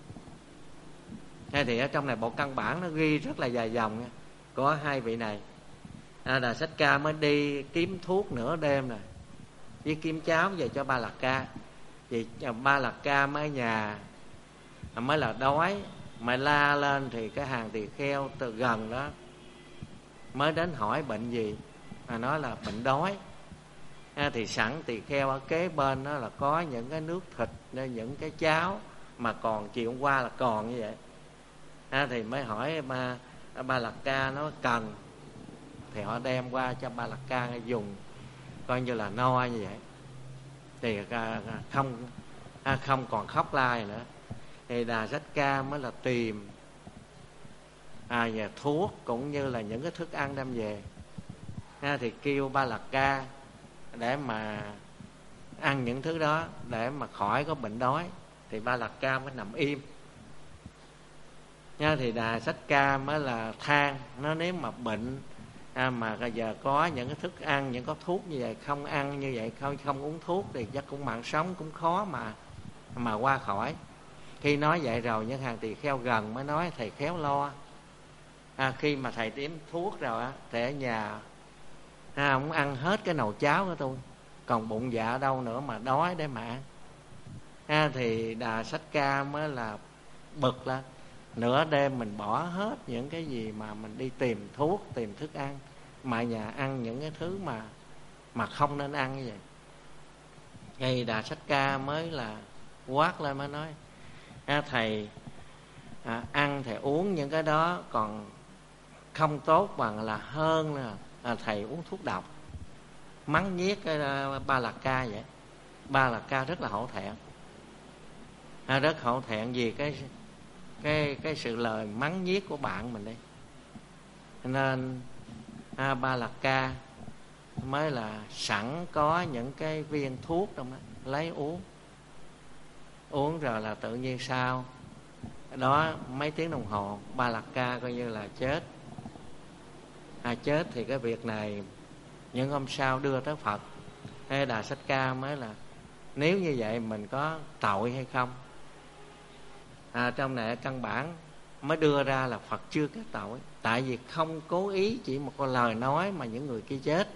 À, thì ở trong này bộ căn bản nó ghi rất là dài dòng nha, có hai vị này. à, Đà Sách Ca mới đi kiếm thuốc nửa đêm rồi với kiếm cháo về cho Ba Lạc Ca. Vì Ba Lạc Ca mới nhà mới là đói, mà la lên thì cái hàng tỳ kheo từ gần đó mới đến hỏi bệnh gì, mà nói là bệnh đói. à, thì sẵn tỳ kheo ở kế bên đó là có những cái nước thịt, những cái cháo mà còn chiều hôm qua là còn như vậy. à, thì mới hỏi Ba, Ba Lạc Ca nó cần, thì họ đem qua cho Ba Lạc Ca dùng, coi như là no như vậy. Thì không không còn khóc la nữa. Thì Đà Sách Ca mới là tìm à, và thuốc cũng như là những cái thức ăn đem về. à, thì kêu Ba Lạc Ca để mà ăn những thứ đó để mà khỏi có bệnh đói. Thì Ba Lạc Ca mới nằm im nha. Thì Đà Sách Ca mới là than, nó nếu mà bệnh à, mà giờ có những cái thức ăn, những có thuốc như vậy, không ăn như vậy, không không uống thuốc thì chắc cũng mạng sống cũng khó mà mà qua khỏi. Khi nói vậy rồi, những hàng tỳ kheo gần mới nói thầy khéo lo. à, khi mà thầy tiêm thuốc rồi á, thì ở nhà à, ông ăn hết cái nồi cháo của tôi, còn bụng dạ đâu nữa mà đói để mà ăn. à, thì Đà Sách Ca mới là bực lên, nửa đêm mình bỏ hết những cái gì mà mình đi tìm thuốc, tìm thức ăn, mà nhà ăn những cái thứ mà mà không nên ăn như vậy. Thì Đà Sách Ca mới là quát lên mới nói, à, thầy à, ăn thầy uống những cái đó còn không tốt bằng là hơn là à, thầy uống thuốc độc. Mắng nhiếc cái uh, Ba Lạc Ca vậy. Ba Lạc Ca rất là hổ thẹn, à, rất hổ thẹn vì cái cái cái sự lời mắng nhiếc của bạn mình đây. Nên à, Ba Lạc Ca mới là sẵn có những cái viên thuốc trong đó, lấy uống. Uống rồi là tự nhiên sau đó mấy tiếng đồng hồ Ba Lạc Ca coi như là chết. à, Chết thì cái việc này những hôm sau đưa tới Phật. Hay Đà Sách Ca mới là nếu như vậy mình có tội hay không. à, Trong này căn bản mới đưa ra là Phật chưa kết tội, tại vì không cố ý, chỉ một cái lời nói mà những người kia chết.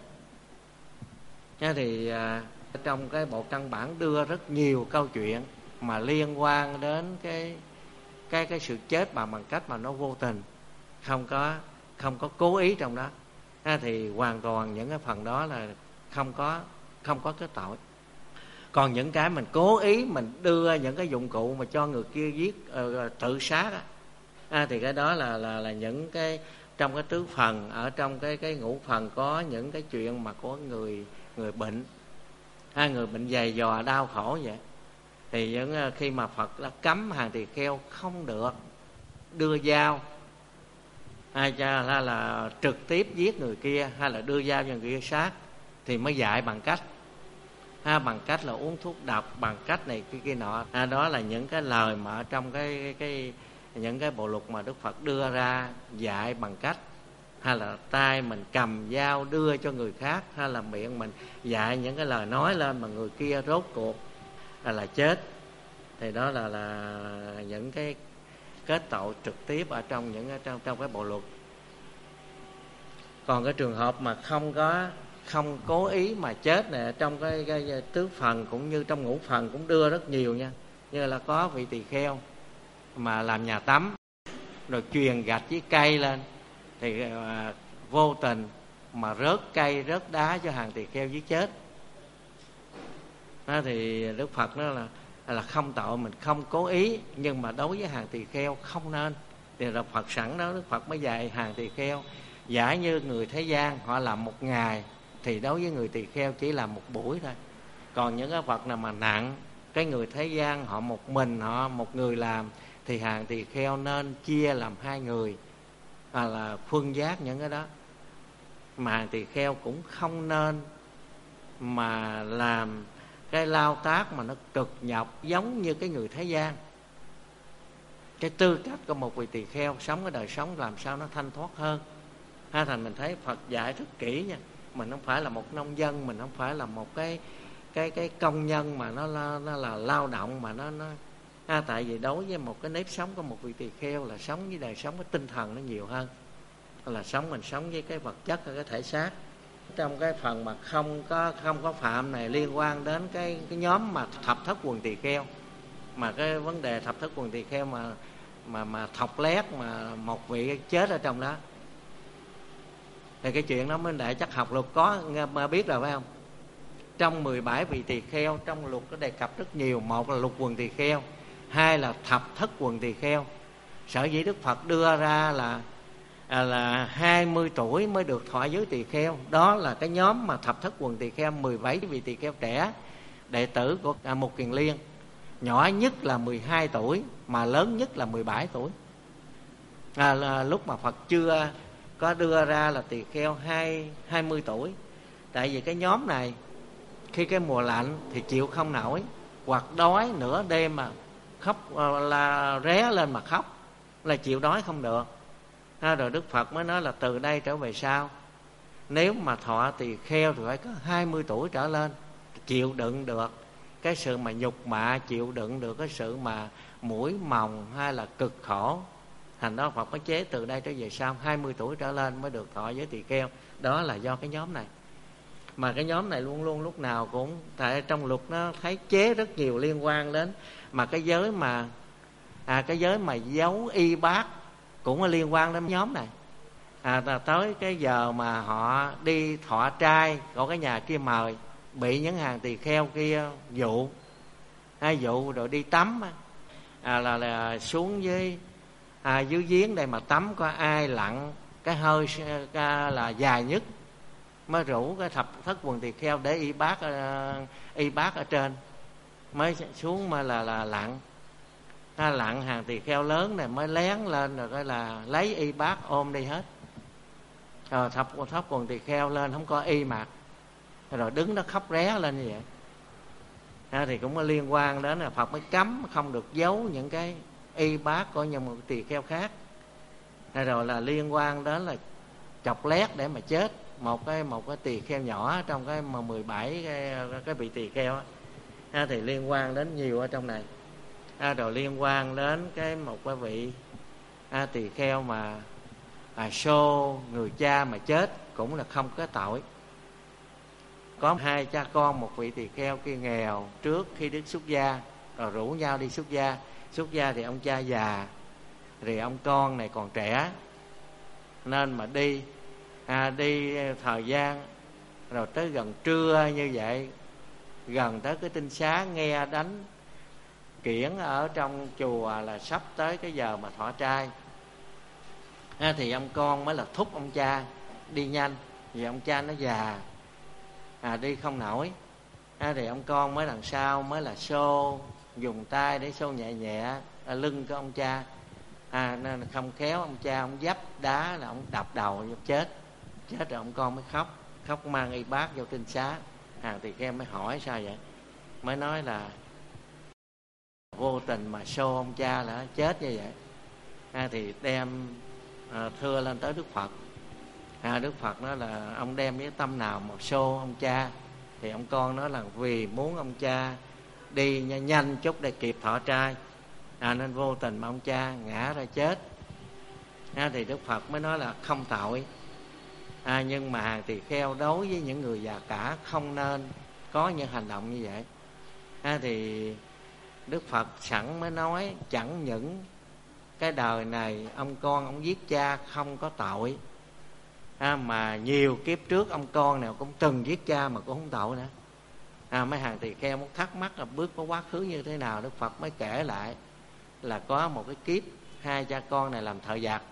Thế thì à, trong cái bộ căn bản đưa rất nhiều câu chuyện mà liên quan đến cái cái cái sự chết mà bằng cách mà nó vô tình, không có không có cố ý trong đó. à, thì hoàn toàn những cái phần đó là không có không có cái tội. Còn những cái mình cố ý mình đưa những cái dụng cụ mà cho người kia giết uh, tự sát á, à, thì cái đó là là là những cái trong cái tứ phần, ở trong cái cái ngũ phần có những cái chuyện mà có người người bệnh, hai người bệnh dày dò đau khổ vậy. Thì những khi mà Phật đã cấm hàng tỳ kheo không được đưa dao, hay là, là trực tiếp giết người kia, hay là đưa dao cho người kia sát, thì mới dạy bằng cách ha, bằng cách là uống thuốc độc, bằng cách này kia kia nọ. à, Đó là những cái lời mà ở trong cái, cái, cái những cái bộ luật mà Đức Phật đưa ra dạy bằng cách hay là tay mình cầm dao đưa cho người khác, hay là miệng mình dạy những cái lời nói lên mà người kia rốt cuộc là, là chết, thì đó là là những cái kết tội trực tiếp ở trong những trong trong cái bộ luật. Còn cái trường hợp mà không có không cố ý mà chết này, trong cái, cái tứ phần cũng như trong ngũ phần cũng đưa rất nhiều nha. Như là có vị tỳ kheo mà làm nhà tắm rồi chuyền gạch với cây lên, thì à, vô tình mà rớt cây rớt đá cho hàng tỳ kheo giết chết. Đó, thì Đức Phật nói là là không tội, mình không cố ý, nhưng mà đối với hàng tỳ kheo không nên. Thì Đức Phật sẵn đó, Đức Phật mới dạy hàng tỳ kheo, giả như người thế gian họ làm một ngày thì đối với người tỳ kheo chỉ làm một buổi thôi. Còn những cái vật nào mà nặng, cái người thế gian họ một mình họ một người làm, thì hàng tỳ kheo nên chia làm hai người, hoặc là phân giác những cái đó. Mà hàng tỳ kheo cũng không nên mà làm cái lao tác mà nó cực nhọc giống như cái người thế gian. Cái tư cách của một vị tỳ kheo sống cái đời sống làm sao nó thanh thoát hơn. Ha, thành mình thấy Phật dạy rất kỹ nha. Mình không phải là một nông dân, mình không phải là một cái cái cái công nhân mà nó là, nó là lao động mà nó nó ha, tại vì đối với một cái nếp sống của một vị tỳ kheo là sống với đời sống cái tinh thần nó nhiều hơn, là sống mình sống với cái vật chất cái thể xác. Trong cái phần mà không có không có phạm này liên quan đến cái cái nhóm mà thập thất quần tỳ kheo, mà cái vấn đề thập thất quần tỳ kheo mà mà mà thọc lét mà một vị chết ở trong đó, thì cái chuyện đó mới đại chắc học luật có mà biết rồi phải không? Trong mười bảy vị tỳ kheo, trong luật có đề cập rất nhiều. Một là lục quần tỳ kheo, hai là thập thất quần tỳ kheo. Sở dĩ Đức Phật đưa ra là à, là hai mươi tuổi mới được thọ giới tỳ kheo. Đó là cái nhóm mà thập thất quần tỳ kheo, mười bảy vị tỳ kheo trẻ, đệ tử của à, Mục Kiền Liên. Nhỏ nhất là mười hai tuổi, mà lớn nhất là mười bảy tuổi. À, là lúc mà Phật chưa có đưa ra là tỳ kheo hai, hai mươi tuổi. Tại vì cái nhóm này khi cái mùa lạnh thì chịu không nổi, hoặc đói nửa đêm mà khóc là ré lên mà khóc là chịu đói không được. À, rồi Đức Phật mới nói là từ đây trở về sau, nếu mà thọ tỳ kheo thì phải có hai mươi tuổi trở lên, chịu đựng được cái sự mà nhục mạ, chịu đựng được cái sự mà mũi mòng hay là cực khổ. Thành đó Phật mới chế từ đây trở về sau hai mươi tuổi trở lên mới được thọ giới tỳ kheo. Đó là do cái nhóm này. Mà cái nhóm này luôn luôn lúc nào cũng, tại trong luật nó thấy chế rất nhiều liên quan đến. Mà cái giới mà à, cái giới mà giấu y bát cũng liên quan đến nhóm này. À, tới cái giờ mà họ đi thọ trai, có cái nhà kia mời, bị những hàng tỳ kheo kia dụ, hay dụ rồi đi tắm, à, là, là xuống dưới à, dưới giếng đây mà tắm, có ai lặn cái hơi cái là dài nhất mới rủ cái thập thất quần tỳ kheo để y bát y bát ở trên, mới xuống mới là là lặn. À, lặn hàng tỳ kheo lớn này mới lén lên rồi cái là lấy y bát ôm đi hết. Rồi thập thất quần tỳ kheo lên không có y mặc, rồi đứng đó khóc ré lên như vậy. À, thì cũng có liên quan đến là Phật mới cấm không được giấu những cái y bát của những một tỳ kheo khác. À, rồi là liên quan đến là chọc lét để mà chết một cái một cái tỳ kheo nhỏ trong cái mà mười bảy cái, cái vị tỳ kheo á. À, thì liên quan đến nhiều ở trong này. À, rồi liên quan đến cái một cái vị à, tỳ kheo mà à, xô người cha mà chết cũng là không có tội. Có hai cha con, một vị tỳ kheo kia nghèo, trước khi đến xuất gia rồi rủ nhau đi xuất gia. Xuất gia thì ông cha già, rồi ông con này còn trẻ, nên mà đi à, đi thời gian rồi tới gần trưa như vậy, gần tới cái tinh xá nghe đánh kiển ở trong chùa là sắp tới cái giờ mà thọ trai. À, thì ông con mới là thúc ông cha đi nhanh, vì ông cha nó già à, đi không nổi. À, thì ông con mới đằng sau mới là xô, dùng tay để xô nhẹ nhẹ à, lưng của ông cha. À, nên không khéo ông cha ông dấp đá là ông đập đầu vô chết. Chết rồi ông con mới khóc, khóc mang y bát vô tinh xá. À, thì em mới hỏi sao vậy, mới nói là vô tình mà xô ông cha là chết như vậy. À, thì đem à, thưa lên tới Đức Phật. à, Đức Phật nói là ông đem cái tâm nào mà xô ông cha, thì ông con nói là vì muốn ông cha đi nhanh, nhanh chút để kịp thọ trai, à, nên vô tình mà ông cha ngã ra chết. à, Thì Đức Phật mới nói là không tội, à, nhưng mà hàng tỳ kheo đối với những người già cả không nên có những hành động như vậy. à, Thì Đức Phật sẵn mới nói chẳng những cái đời này ông con ông giết cha không có tội, à, mà nhiều kiếp trước ông con nào cũng từng giết cha mà cũng không tội nữa. à, Mấy hàng tỳ kheo muốn thắc mắc là bước có quá khứ như thế nào, Đức Phật mới kể lại là có một cái kiếp hai cha con này làm thợ giặt.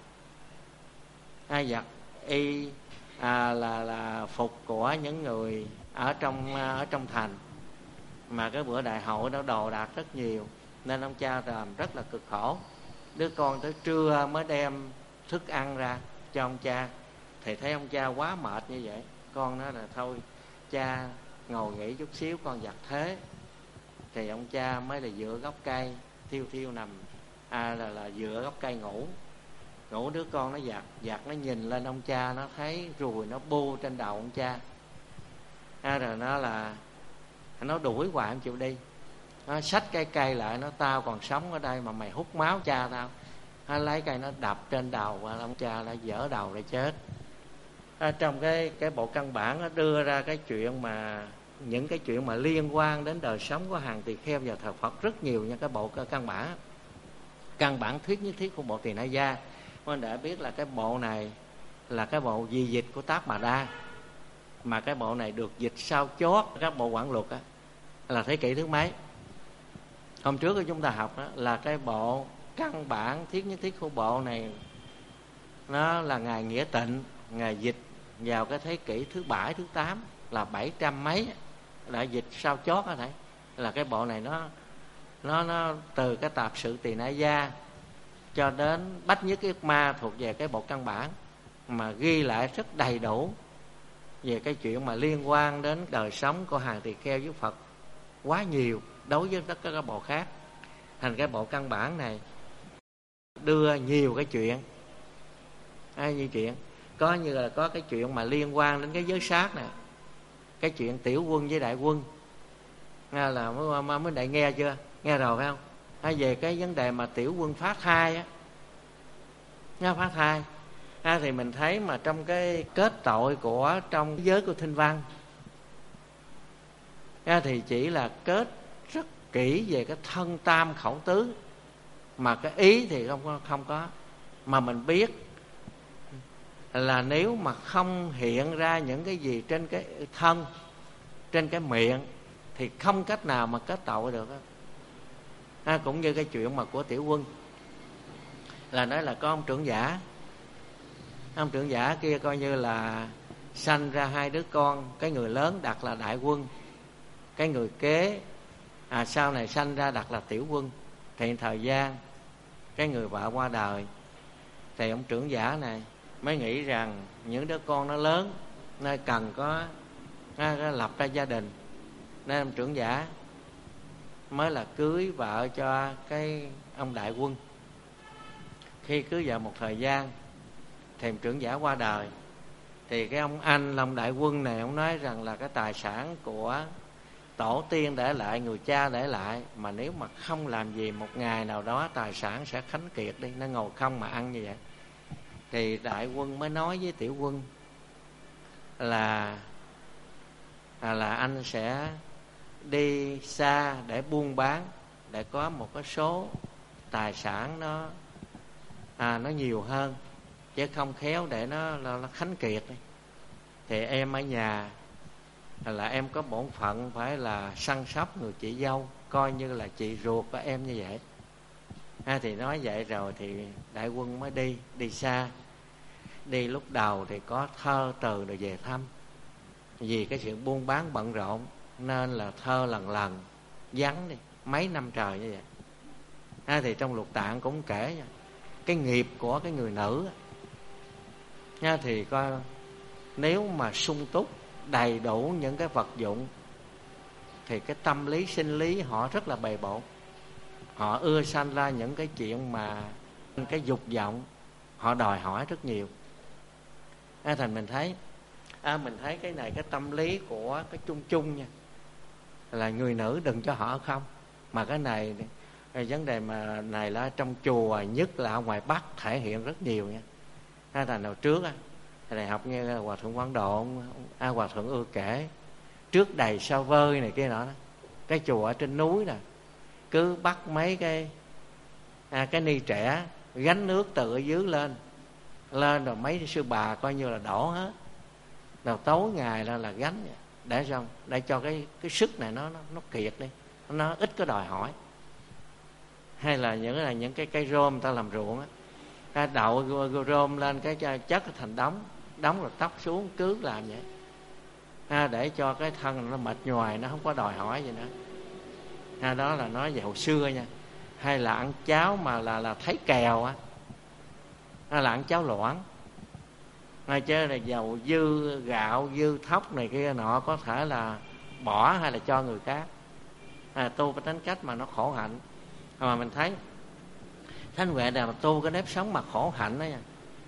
Hai giặt y à, là là phục của những người ở trong ở trong thành, mà cái bữa đại hội đó đồ đạc rất nhiều nên ông cha làm rất là cực khổ. Đứa con tới trưa mới đem thức ăn ra cho ông cha, thì thấy ông cha quá mệt như vậy, con nói là thôi cha ngồi nghỉ chút xíu con giặt thế. Thì ông cha mới là dựa gốc cây thiêu thiêu nằm, à, là, là dựa gốc cây ngủ. Ngủ đứa con nó giặt, giặt nó nhìn lên ông cha, nó thấy ruồi nó bu trên đầu ông cha. à, Rồi nó là nó đuổi hoài không chịu đi, nó xách cái cây lại, nó tao còn sống ở đây mà mày hút máu cha tao. Nó lấy cây nó đập trên đầu và ông cha đã dở đầu để chết. à, Trong cái cái bộ căn bản nó đưa ra cái chuyện mà những cái chuyện mà liên quan đến đời sống của hàng tỳ kheo và thờ Phật rất nhiều nha. Cái bộ căn bản căn bản thuyết nhất thiết của bộ Tỳ Na Gia, mình đã biết là cái bộ này là cái bộ di dịch của Tác Bà Đa, mà cái bộ này được dịch sau chót các bộ Quảng Luật á, là thế kỷ thứ mấy. Hôm trước của chúng ta học đó, là cái bộ căn bản thiết nhất thiết của bộ này nó là ngài Nghĩa Tịnh, ngài dịch vào cái thế kỷ thứ bảy thứ tám, là bảy trăm mấy, đã dịch sau chót đó. Thầy là cái bộ này nó nó nó từ cái tạp sự Tỳ Na Gia cho đến Bách Nhất Yết Ma thuộc về cái bộ căn bản, mà ghi lại rất đầy đủ về cái chuyện mà liên quan đến đời sống của hàng tỳ kheo với Phật quá nhiều đối với tất cả các bộ khác. Thành cái bộ căn bản này đưa nhiều cái chuyện, hay như chuyện có như là có cái chuyện mà liên quan đến cái giới sát này, cái chuyện tiểu quân với đại quân, nghe là mới, mới đại nghe chưa, nghe rồi phải không? Hay về cái vấn đề mà tiểu quân phá thai á, nghe phá thai à, thì mình thấy mà trong cái kết tội của trong giới của Thinh Văn à, thì chỉ là kết rất kỹ về cái thân tam khẩu tứ, mà cái ý thì không có không có mà mình biết là nếu mà không hiện ra những cái gì trên cái thân, trên cái miệng, thì không cách nào mà kết tội được à, cũng như cái chuyện mà của tiểu quân là nói là có ông trưởng giả, ông trưởng giả kia coi như là sanh ra hai đứa con, cái người lớn đặt là đại quân, cái người kế à, sau này sanh ra đặt là tiểu quân. Thì thời gian cái người vợ qua đời, thì ông trưởng giả này mới nghĩ rằng những đứa con nó lớn nơi cần có nó, nó lập ra gia đình, nên ông trưởng giả mới là cưới vợ cho cái ông đại quân. Khi cưới vợ một thời gian thì ông trưởng giả qua đời, thì cái ông anh là ông đại quân này, ông nói rằng là cái tài sản của tổ tiên để lại, người cha để lại, mà nếu mà không làm gì một ngày nào đó tài sản sẽ khánh kiệt đi, nó ngồi không mà ăn như vậy. Thì đại quân mới nói với tiểu quân là à, là anh sẽ đi xa để buôn bán, để có một cái số tài sản nó à, nó nhiều hơn, chứ không khéo để nó, nó, nó khánh kiệt đi. Thì em ở nhà là em có bổn phận phải là săn sóc người chị dâu, coi như là chị ruột của em như vậy à, thì nói vậy rồi thì đại quân mới đi đi xa. Đi lúc đầu thì có thơ từ rồi về thăm, vì cái sự buôn bán bận rộn nên là thơ lần lần vắng đi mấy năm trời như vậy à, thì trong Lục Tạng cũng kể nha, cái nghiệp của cái người nữ nha, thì coi nếu mà sung túc đầy đủ những cái vật dụng thì cái tâm lý sinh lý họ rất là bề bộn, họ ưa sanh ra những cái chuyện mà cái dục vọng họ đòi hỏi rất nhiều À, thành mình thấy à, mình thấy cái này cái tâm lý của cái chung chung nha, là người nữ đừng cho họ không. Mà cái này cái vấn đề mà này là trong chùa, nhất là ở ngoài Bắc thể hiện rất nhiều nha. À, thành đầu trước á, thầy học nghe Hòa Thượng Quảng Độ, à, Hòa Thượng ưa kể trước đầy sao vơi này kia nọ đó, cái chùa ở trên núi nè, cứ bắt mấy cái à, cái ni trẻ gánh nước từ ở dưới lên lên rồi mấy sư bà coi như là đổ hết, rồi tối ngày là là gánh để xong để cho cái cái sức này nó nó, nó kiệt đi, nó ít có đòi hỏi. Hay là những là những cái cây rôm người ta làm ruộng á, ta đậu rôm lên cái chất thành đống, đống rồi tóc xuống cứ làm vậy, à, để cho cái thân nó mệt nhoài, nó không có đòi hỏi gì nữa. À, đó là nói về hồi xưa nha. Hay là ăn cháo mà là là thấy kèo á, hay là ăn cháo loãng, hay chứ là dầu dư gạo dư thóc này kia nọ có thể là bỏ hay là cho người khác. À, tu cái tính cách mà nó khổ hạnh. Mà mình thấy Thanh Huệ nào mà tu cái nếp sống mà khổ hạnh đó nha,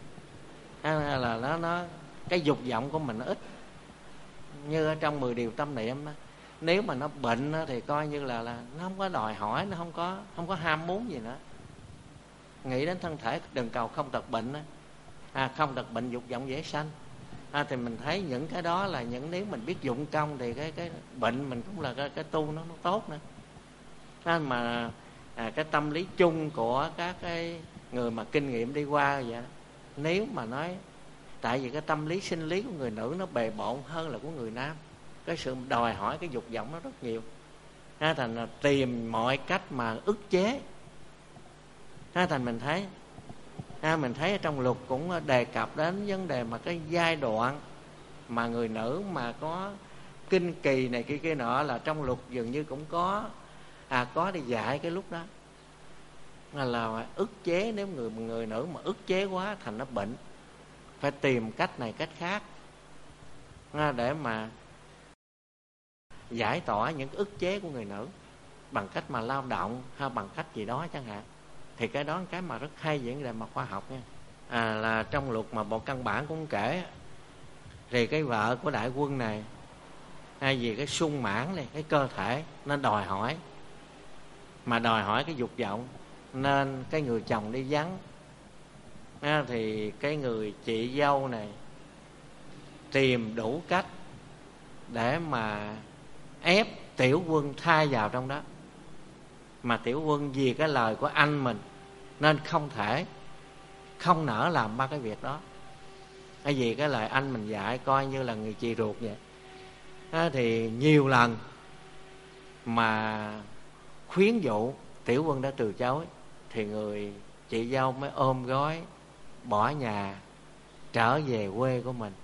à, là nó nó cái dục vọng của mình nó ít. Như ở trong mười điều tâm niệm đó, nếu mà nó bệnh đó, thì coi như là là nó không có đòi hỏi, nó không có không có ham muốn gì nữa. Nghĩ đến thân thể, đừng cầu không tật bệnh đó. À, không tật bệnh dục vọng dễ sanh. À, thì mình thấy những cái đó là những, nếu mình biết dụng công thì cái cái bệnh mình cũng là cái, cái tu nó nó tốt nữa. À, mà à, cái tâm lý chung của các cái người mà kinh nghiệm đi qua vậy đó, nếu mà nói tại vì cái tâm lý sinh lý của người nữ nó bề bộn hơn là của người nam, cái sự đòi hỏi cái dục vọng nó rất nhiều. À, thành là tìm mọi cách mà ức chế. À, thành mình thấy à, mình thấy ở trong luật cũng đề cập đến vấn đề mà cái giai đoạn mà người nữ mà có kinh kỳ này kia kia nọ, là trong luật dường như cũng có à có đi dạy cái lúc đó là, là ức chế. Nếu người người nữ mà ức chế quá thành nó bệnh, phải tìm cách này cách khác à, để mà giải tỏa những ức chế của người nữ bằng cách mà lao động hay bằng cách gì đó chẳng hạn. Thì cái đó là cái mà rất hay về đề mà khoa học nha. À, là trong luật mà Bộ Căn Bản cũng kể, thì cái vợ của đại quân này hay vì cái sung mãn này, cái cơ thể nó đòi hỏi, mà đòi hỏi cái dục vọng, nên cái người chồng đi vắng à, thì cái người chị dâu này tìm đủ cách để mà ép tiểu quân thay vào trong đó. Mà tiểu quân vì cái lời của anh mình nên không thể, không nỡ làm ba cái việc đó. Bởi vì cái lời anh mình dạy coi như là người chị ruột vậy à, thì nhiều lần mà khuyến dụ tiểu quân đã từ chối, thì người chị dâu mới ôm gói bỏ nhà trở về quê của mình,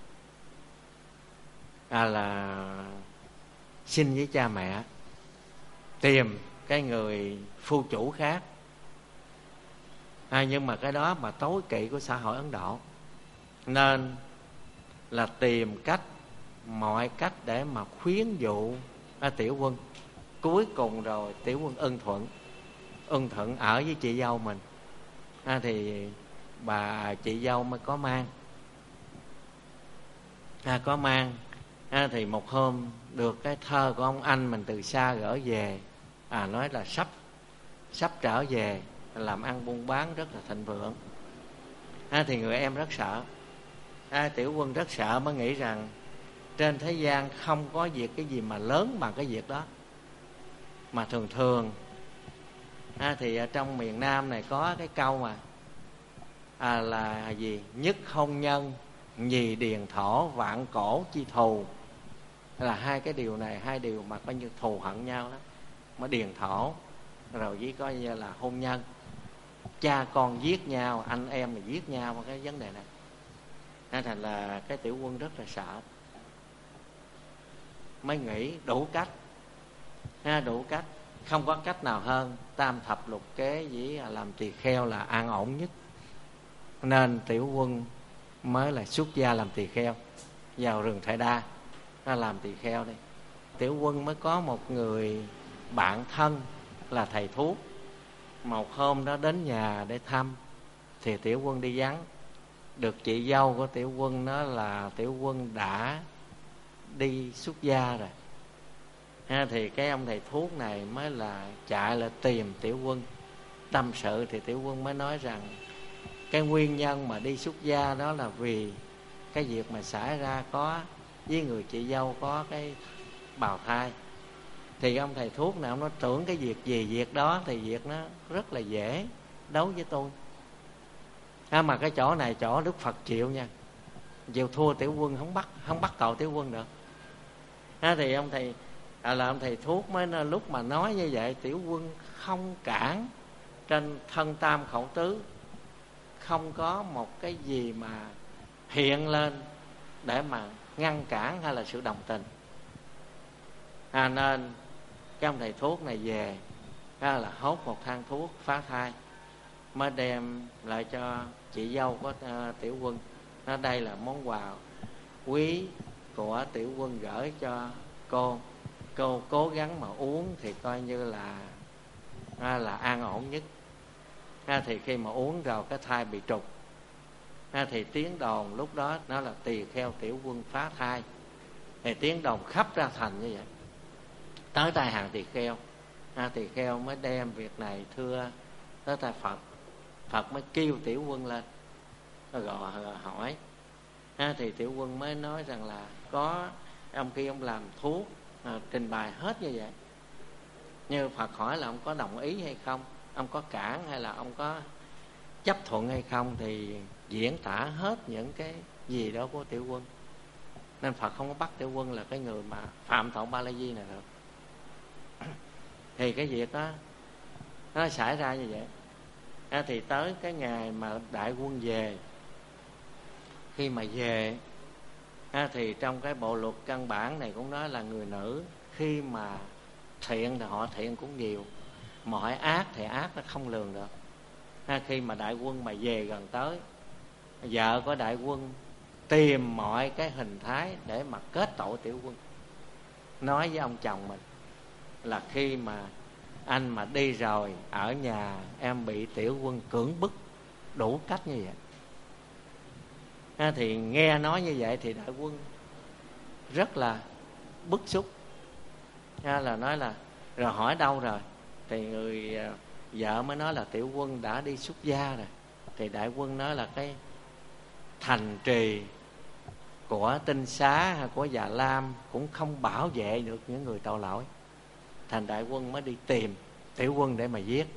à, là xin với cha mẹ tìm cái người phu chủ khác. À, nhưng mà cái đó mà tối kỵ của xã hội Ấn Độ, nên là tìm cách, mọi cách để mà khuyến dụ à, tiểu quân. Cuối cùng rồi tiểu quân ưng thuận, ưng thuận ở với chị dâu mình à, thì bà chị dâu mới có mang à, có mang à, thì một hôm được cái thơ của ông anh mình từ xa gửi về, à, nói là sắp sắp trở về, làm ăn buôn bán rất là thịnh vượng à, thì người em rất sợ à, tiểu quân rất sợ, mới nghĩ rằng trên thế gian không có việc cái gì mà lớn bằng cái việc đó. Mà thường thường à, thì ở trong miền Nam này có cái câu mà à, là gì, nhất hôn nhân, nhì điền thổ, vạn cổ chi thù. Là hai cái điều này, hai điều mà coi như thù hận nhau đó. Mà điền thổ rồi với coi như là hôn nhân, cha con giết nhau, anh em mà giết nhau vào cái vấn đề này. Nên thành là cái tiểu quân rất là sợ, mới nghĩ đủ cách ha, đủ cách, không có cách nào hơn tam thập lục kế với làm tỳ kheo là an ổn nhất. Nên tiểu quân mới là xuất gia làm tỳ kheo, vào rừng Thệ Đa làm tỳ kheo đi. Tiểu quân mới có một người bạn thân là thầy thuốc. Một hôm đó đến nhà để thăm, thì tiểu quân đi vắng được chị dâu của Tiểu Quân đó là Tiểu Quân đã đi xuất gia rồi ha, thì cái ông thầy thuốc này mới là chạy lại tìm Tiểu Quân tâm sự. Thì Tiểu Quân mới nói rằng cái nguyên nhân mà đi xuất gia đó là vì cái việc mà xảy ra có với người chị dâu có cái bào thai. Thì ông thầy thuốc nào nó tưởng cái việc gì việc đó thì việc nó rất là dễ đấu với tôi à, mà cái chỗ này chỗ Đức Phật chịu nha, chịu thua Tiểu Quân, không bắt không bắt tội Tiểu Quân được à, thì ông thầy à, là ông thầy thuốc mới lúc mà nói như vậy, Tiểu Quân không cản trên thân tam khẩu tứ, không có một cái gì mà hiện lên để mà ngăn cản hay là sự đồng tình à, nên cái ông thầy thuốc này về à, là hốt một thang thuốc phá thai, mới đem lại cho chị dâu của uh, Tiểu Quân. Nó đây là món quà quý của Tiểu Quân gửi cho cô, cô cố gắng mà uống thì coi như là à, là an ổn nhất à, thì khi mà uống rồi cái thai bị trục à, thì tiếng đồn lúc đó nó là tỳ kheo Tiểu Quân phá thai, thì tiếng đồn khắp ra thành như vậy tới tai hàng tỳ kheo à, tỳ kheo mới đem việc này thưa tới tai Phật. Phật mới kêu Tiểu Quân lên rồi gọi hỏi à, thì Tiểu Quân mới nói rằng là có ông kia ông làm thuốc à, trình bày hết như vậy, như Phật hỏi là ông có đồng ý hay không, ông có cản hay là ông có chấp thuận hay không, thì diễn tả hết những cái gì đó của Tiểu Quân. Nên Phật không có bắt Tiểu Quân là cái người mà phạm tội Ba La Di này được. Thì cái việc đó nó xảy ra như vậy à, thì tới cái ngày mà Đại Quân về, khi mà về à, thì trong cái bộ luật căn bản này cũng nói là người nữ khi mà thiện thì họ thiện cũng nhiều, mọi ác thì ác nó không lường được à, khi mà Đại Quân mà về gần tới, vợ của Đại Quân tìm mọi cái hình thái để mà kết tội Tiểu Quân, nói với ông chồng mình là khi mà anh mà đi rồi ở nhà em bị Tiểu Quân cưỡng bức đủ cách như vậy à, thì nghe nói như vậy thì Đại Quân rất là bức xúc à, là nói là rồi hỏi đâu rồi, thì người vợ mới nói là Tiểu Quân đã đi xuất gia rồi. Thì Đại Quân nói là cái thành trì của Tinh Xá hay của Già Lam cũng không bảo vệ được những người tội lỗi, thành Đại Quân mới đi tìm Tiểu Quân để mà giết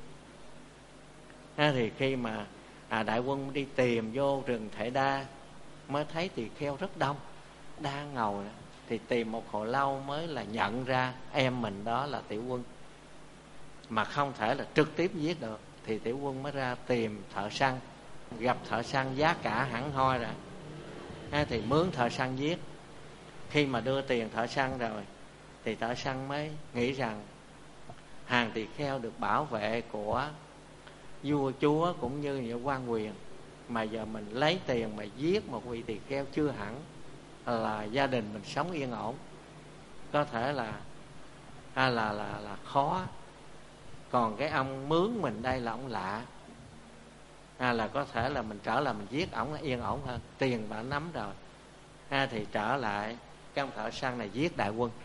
à, thì khi mà à, Đại Quân đi tìm vô rừng Thể Đa mới thấy tỳ kheo rất đông đang ngồi đó. Thì tìm một hồi lâu mới là nhận ra em mình đó là Tiểu Quân, mà không thể là trực tiếp giết được. Thì Tiểu Quân mới ra tìm thợ săn, gặp thợ săn giá cả hẳn hoi rồi à, thì mướn thợ săn giết. Khi mà đưa tiền thợ săn rồi thì thợ săn mới nghĩ rằng hàng tỳ kheo được bảo vệ của vua chúa cũng như những quan quyền, mà giờ mình lấy tiền mà giết một vị tỳ kheo chưa hẳn là gia đình mình sống yên ổn, có thể là à, là là là khó. Còn cái ông mướn mình đây là ông lạ à, là có thể là mình trở lại mình giết ổng yên ổn hơn, tiền bà nắm rồi à, thì trở lại cái ông thợ săn này giết Đại Quân.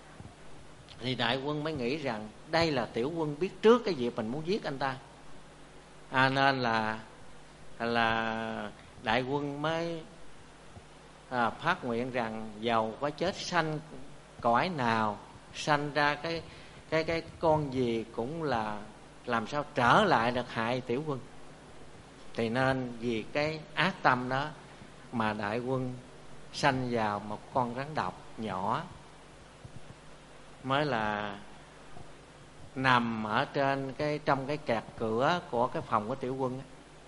Thì Đại Quân mới nghĩ rằng đây là Tiểu Quân biết trước cái việc mình muốn giết anh ta à, nên là là Đại Quân mới à, phát nguyện rằng dầu có chết sanh cõi nào, sanh ra cái cái cái con gì cũng là làm sao trở lại được hại Tiểu Quân. Thì nên vì cái ác tâm đó mà Đại Quân sanh vào một con rắn độc nhỏ, mới là nằm ở trên cái trong cái kẹt cửa của cái phòng của Tiểu Quân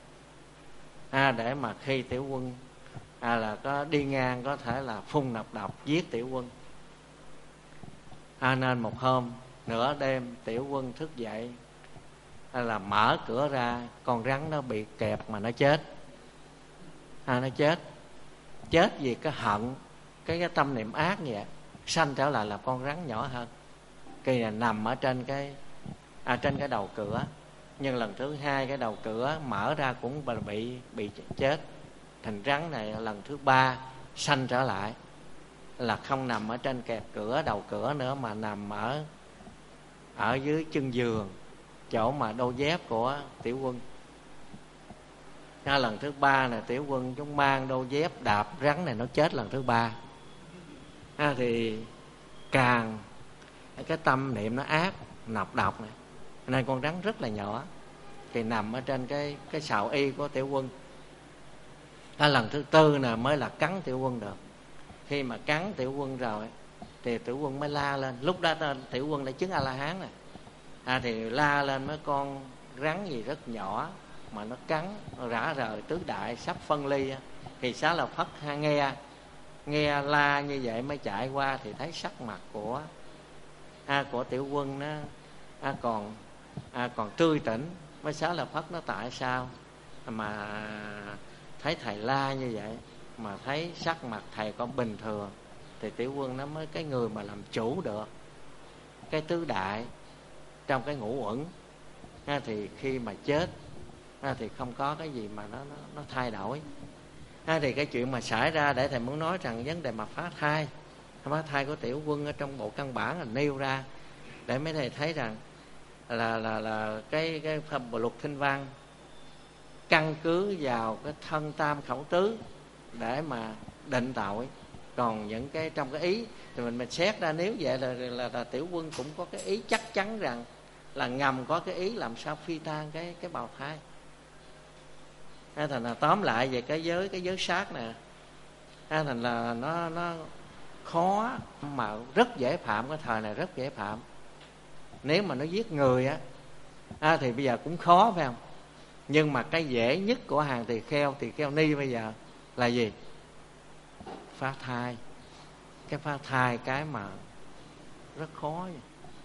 à, để mà khi Tiểu Quân à, là có đi ngang có thể là phun nọc độc giết Tiểu Quân à, nên một hôm nửa đêm Tiểu Quân thức dậy à, là mở cửa ra, con rắn nó bị kẹp mà nó chết à, nó chết chết vì cái hận, cái, cái tâm niệm ác vậy, sanh trở lại là con rắn nhỏ hơn. Kỳ là nằm ở trên cái à, trên cái đầu cửa, nhưng lần thứ hai cái đầu cửa mở ra cũng bị bị chết Thành rắn này lần thứ ba sanh trở lại, là không nằm ở trên kẹp cửa đầu cửa nữa, mà nằm ở ở dưới chân giường, chỗ mà đôi dép của Tiểu Quân. À, lần thứ ba này Tiểu Quân chúng mang đôi dép đạp rắn này nó chết lần thứ ba. À, thì càng cái tâm niệm nó ác nọc độc này, nên con rắn rất là nhỏ thì nằm ở trên cái cái sào y của Tiểu Quân. À, lần thứ tư nè mới là cắn Tiểu Quân được. Khi mà cắn Tiểu Quân rồi thì Tiểu Quân mới la lên. Lúc đó Tiểu Quân đã chứng A La Hán này. À, thì la lên mấy con rắn gì rất nhỏ mà nó cắn, nó rã rời tứ đại sắp phân ly. Thì Xá Lợi Phất nghe nghe la như vậy mới chạy qua, thì thấy sắc mặt của à, của Tiểu Quân nó à, còn à, còn tươi tỉnh. Mới Xá Lợi Phất nó tại sao mà thấy thầy la như vậy mà thấy sắc mặt thầy còn bình thường. Thì Tiểu Quân nó mới cái người mà làm chủ được cái tứ đại trong cái ngũ uẩn à, thì khi mà chết à, thì không có cái gì mà nó nó, nó thay đổi. À, thì cái chuyện mà xảy ra để thầy muốn nói rằng vấn đề mà phá thai phá thai của Tiểu Quân ở trong bộ căn bản là nêu ra để mấy thầy thấy rằng là là là cái cái phẩm bộ luật Kinh Văn căn cứ vào cái thân tam khẩu tứ để mà định tội. Còn những cái trong cái ý thì mình mình xét ra, nếu vậy là, là, là Tiểu Quân cũng có cái ý chắc chắn rằng là ngầm có cái ý làm sao phi tan cái cái bào thai. À, thành là tóm lại về cái giới cái giới sát nè, à, thành là nó nó khó mà rất dễ phạm. Cái thời này rất dễ phạm. Nếu mà nó giết người á à, thì bây giờ cũng khó phải không? Nhưng mà cái dễ nhất của hàng tỳ kheo tỳ kheo ni bây giờ là gì? Phá thai. Cái phá thai cái mà rất khó vậy.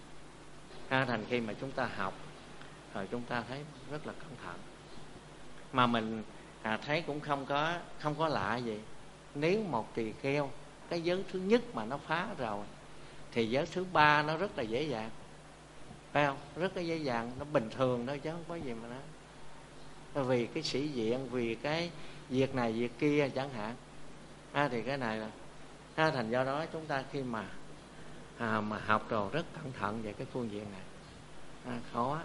À, thành khi mà chúng ta học rồi chúng ta thấy rất là cẩn thận. Mà mình à, thấy cũng không có không có lạ gì. Nếu một tỳ kheo cái giới thứ nhất mà nó phá rồi thì giới thứ ba nó rất là dễ dàng, phải không? Rất là dễ dàng, nó bình thường thôi chứ không có gì mà nó. Vì cái sĩ diện, vì cái việc này việc kia chẳng hạn. À, thì cái này là à, thành do đó chúng ta khi mà à, mà học rồi rất cẩn thận về cái phương diện này. À, khó.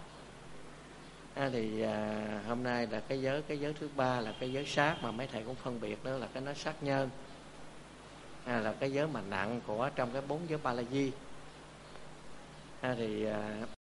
À, thì à, hôm nay là cái giới cái giới thứ ba là cái giới sát mà mấy thầy cũng phân biệt, đó là cái nói sát nhân. À, là cái giới mà nặng của trong cái bốn giới Ba La Di. À, thì à,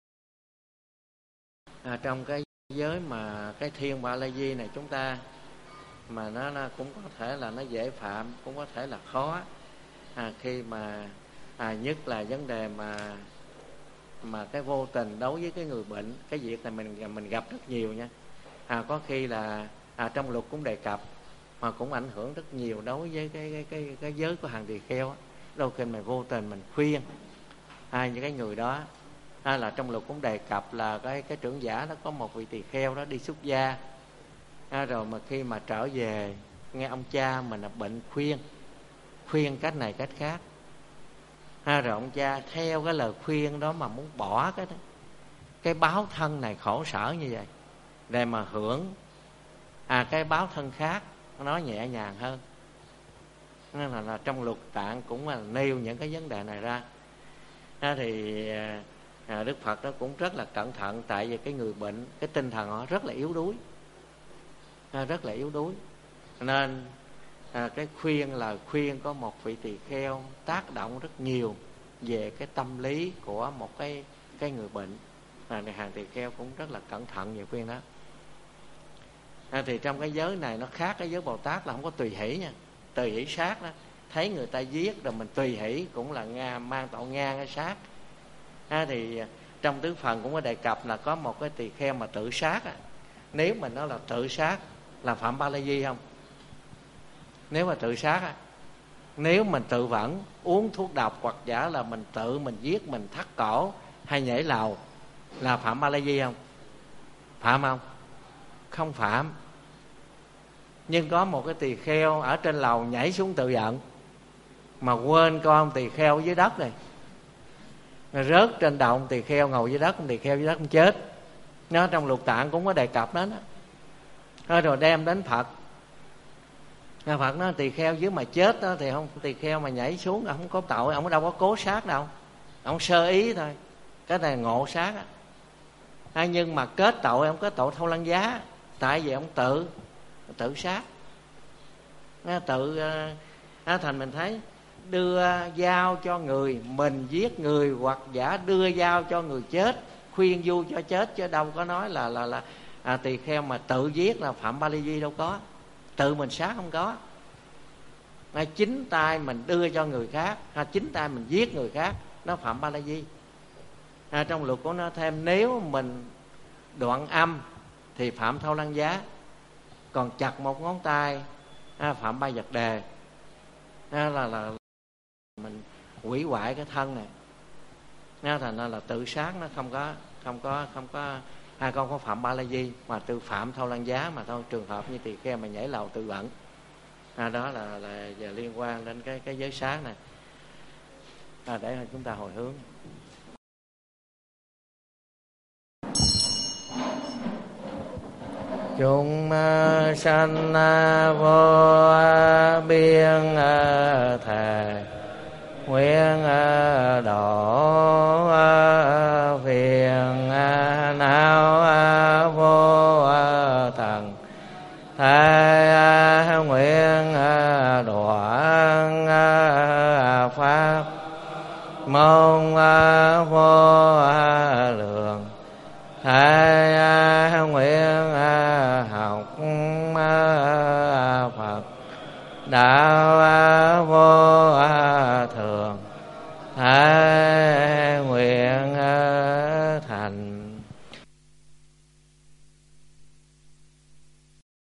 à, trong cái giới mà cái Thiên Ba La Di này chúng ta mà nó, nó cũng có thể là nó dễ phạm, cũng có thể là khó. À, khi mà à, nhất là vấn đề mà mà cái vô tình đối với cái người bệnh, cái việc này mình mình gặp rất nhiều nha. À, có khi là à, trong luật cũng đề cập mà cũng ảnh hưởng rất nhiều đối với cái cái cái cái giới của hàng tỳ kheo á. Đôi khi mình vô tình mình khuyên à, những cái người đó à, là trong luật cũng đề cập là cái cái trưởng giả nó có một vị tỳ kheo đó đi xuất gia à, rồi mà khi mà trở về nghe ông cha mình là bệnh khuyên khuyên cách này cách khác à, rồi ông cha theo cái lời khuyên đó mà muốn bỏ cái cái báo thân này khổ sở như vậy để mà hưởng à cái báo thân khác nó nhẹ nhàng hơn. Nên là, là trong luật tạng cũng là nêu những cái vấn đề này ra. À, thì à, Đức Phật đó cũng rất là cẩn thận, tại vì cái người bệnh cái tinh thần họ rất là yếu đuối à, rất là yếu đuối nên à, cái khuyên là khuyên có một vị tỳ kheo tác động rất nhiều về cái tâm lý của một cái cái người bệnh. À, hàng tỳ kheo cũng rất là cẩn thận về khuyên đó. À, thì trong cái giới này nó khác cái giới Bồ Tát là không có tùy hỷ nha. Tùy hỷ sát đó, thấy người ta giết rồi mình tùy hỷ cũng là nga, mang tội ngang cái sát. À, thì trong tứ phần cũng có đề cập là có một cái tỳ kheo mà tự sát. À, nếu mà nó là tự sát là phạm Ba La Di không? Nếu mà tự sát á, nếu mình tự vẫn uống thuốc độc hoặc giả là mình tự mình giết mình thắt cổ hay nhảy lầu là phạm Ba La Di không? Phạm không? Không phạm. Nhưng có một cái tỳ kheo ở trên lầu nhảy xuống tự giận mà quên con tỳ kheo dưới đất này, rớt trên đầu ông tỳ kheo ngồi dưới đất, ông tỳ kheo dưới đất không chết. Nó trong luật tạng cũng có đề cập đến đó. Rồi đem đến Phật Ngài Phật nói tỳ kheo dưới mà chết đó, thì không, tỳ kheo mà nhảy xuống ông không có tội, ông đâu có cố sát đâu, ông sơ ý thôi, cái này ngộ sát á. À, nhưng mà kết tội ông kết tội thâu lăng giá, tại vì ông tự tự sát, tự à, thành mình thấy đưa dao cho người mình giết người, hoặc giả đưa dao cho người chết khuyên du cho chết, chứ đâu có nói là là là à, tỳ kheo mà tự giết là phạm ba ly di, đâu có. Tự mình sát không có. À, chính tay mình đưa cho người khác, à, chính tay mình giết người khác, nó phạm ba la di. À, trong luật của nó thêm, nếu mình đoạn âm thì phạm thâu lăng giá, còn chặt một ngón tay à, phạm ba vật đề. À, là là mình hủy hoại cái thân này. À, thành ra là tự sát nó không có không có không có à, không có phạm ba la di, mà tự phạm thâu lăng giá mà thôi. Trường hợp như tỳ kheo mà nhảy lầu tự vẫn, à, đó là là giờ liên quan đến cái cái giới sát này. À, để chúng ta hồi hướng. Chúng sanh vô biên thề nguyện độ phiền não vô tận, thế nguyện đoạn pháp môn vô lượng, thế nguyện học Phật đạo vô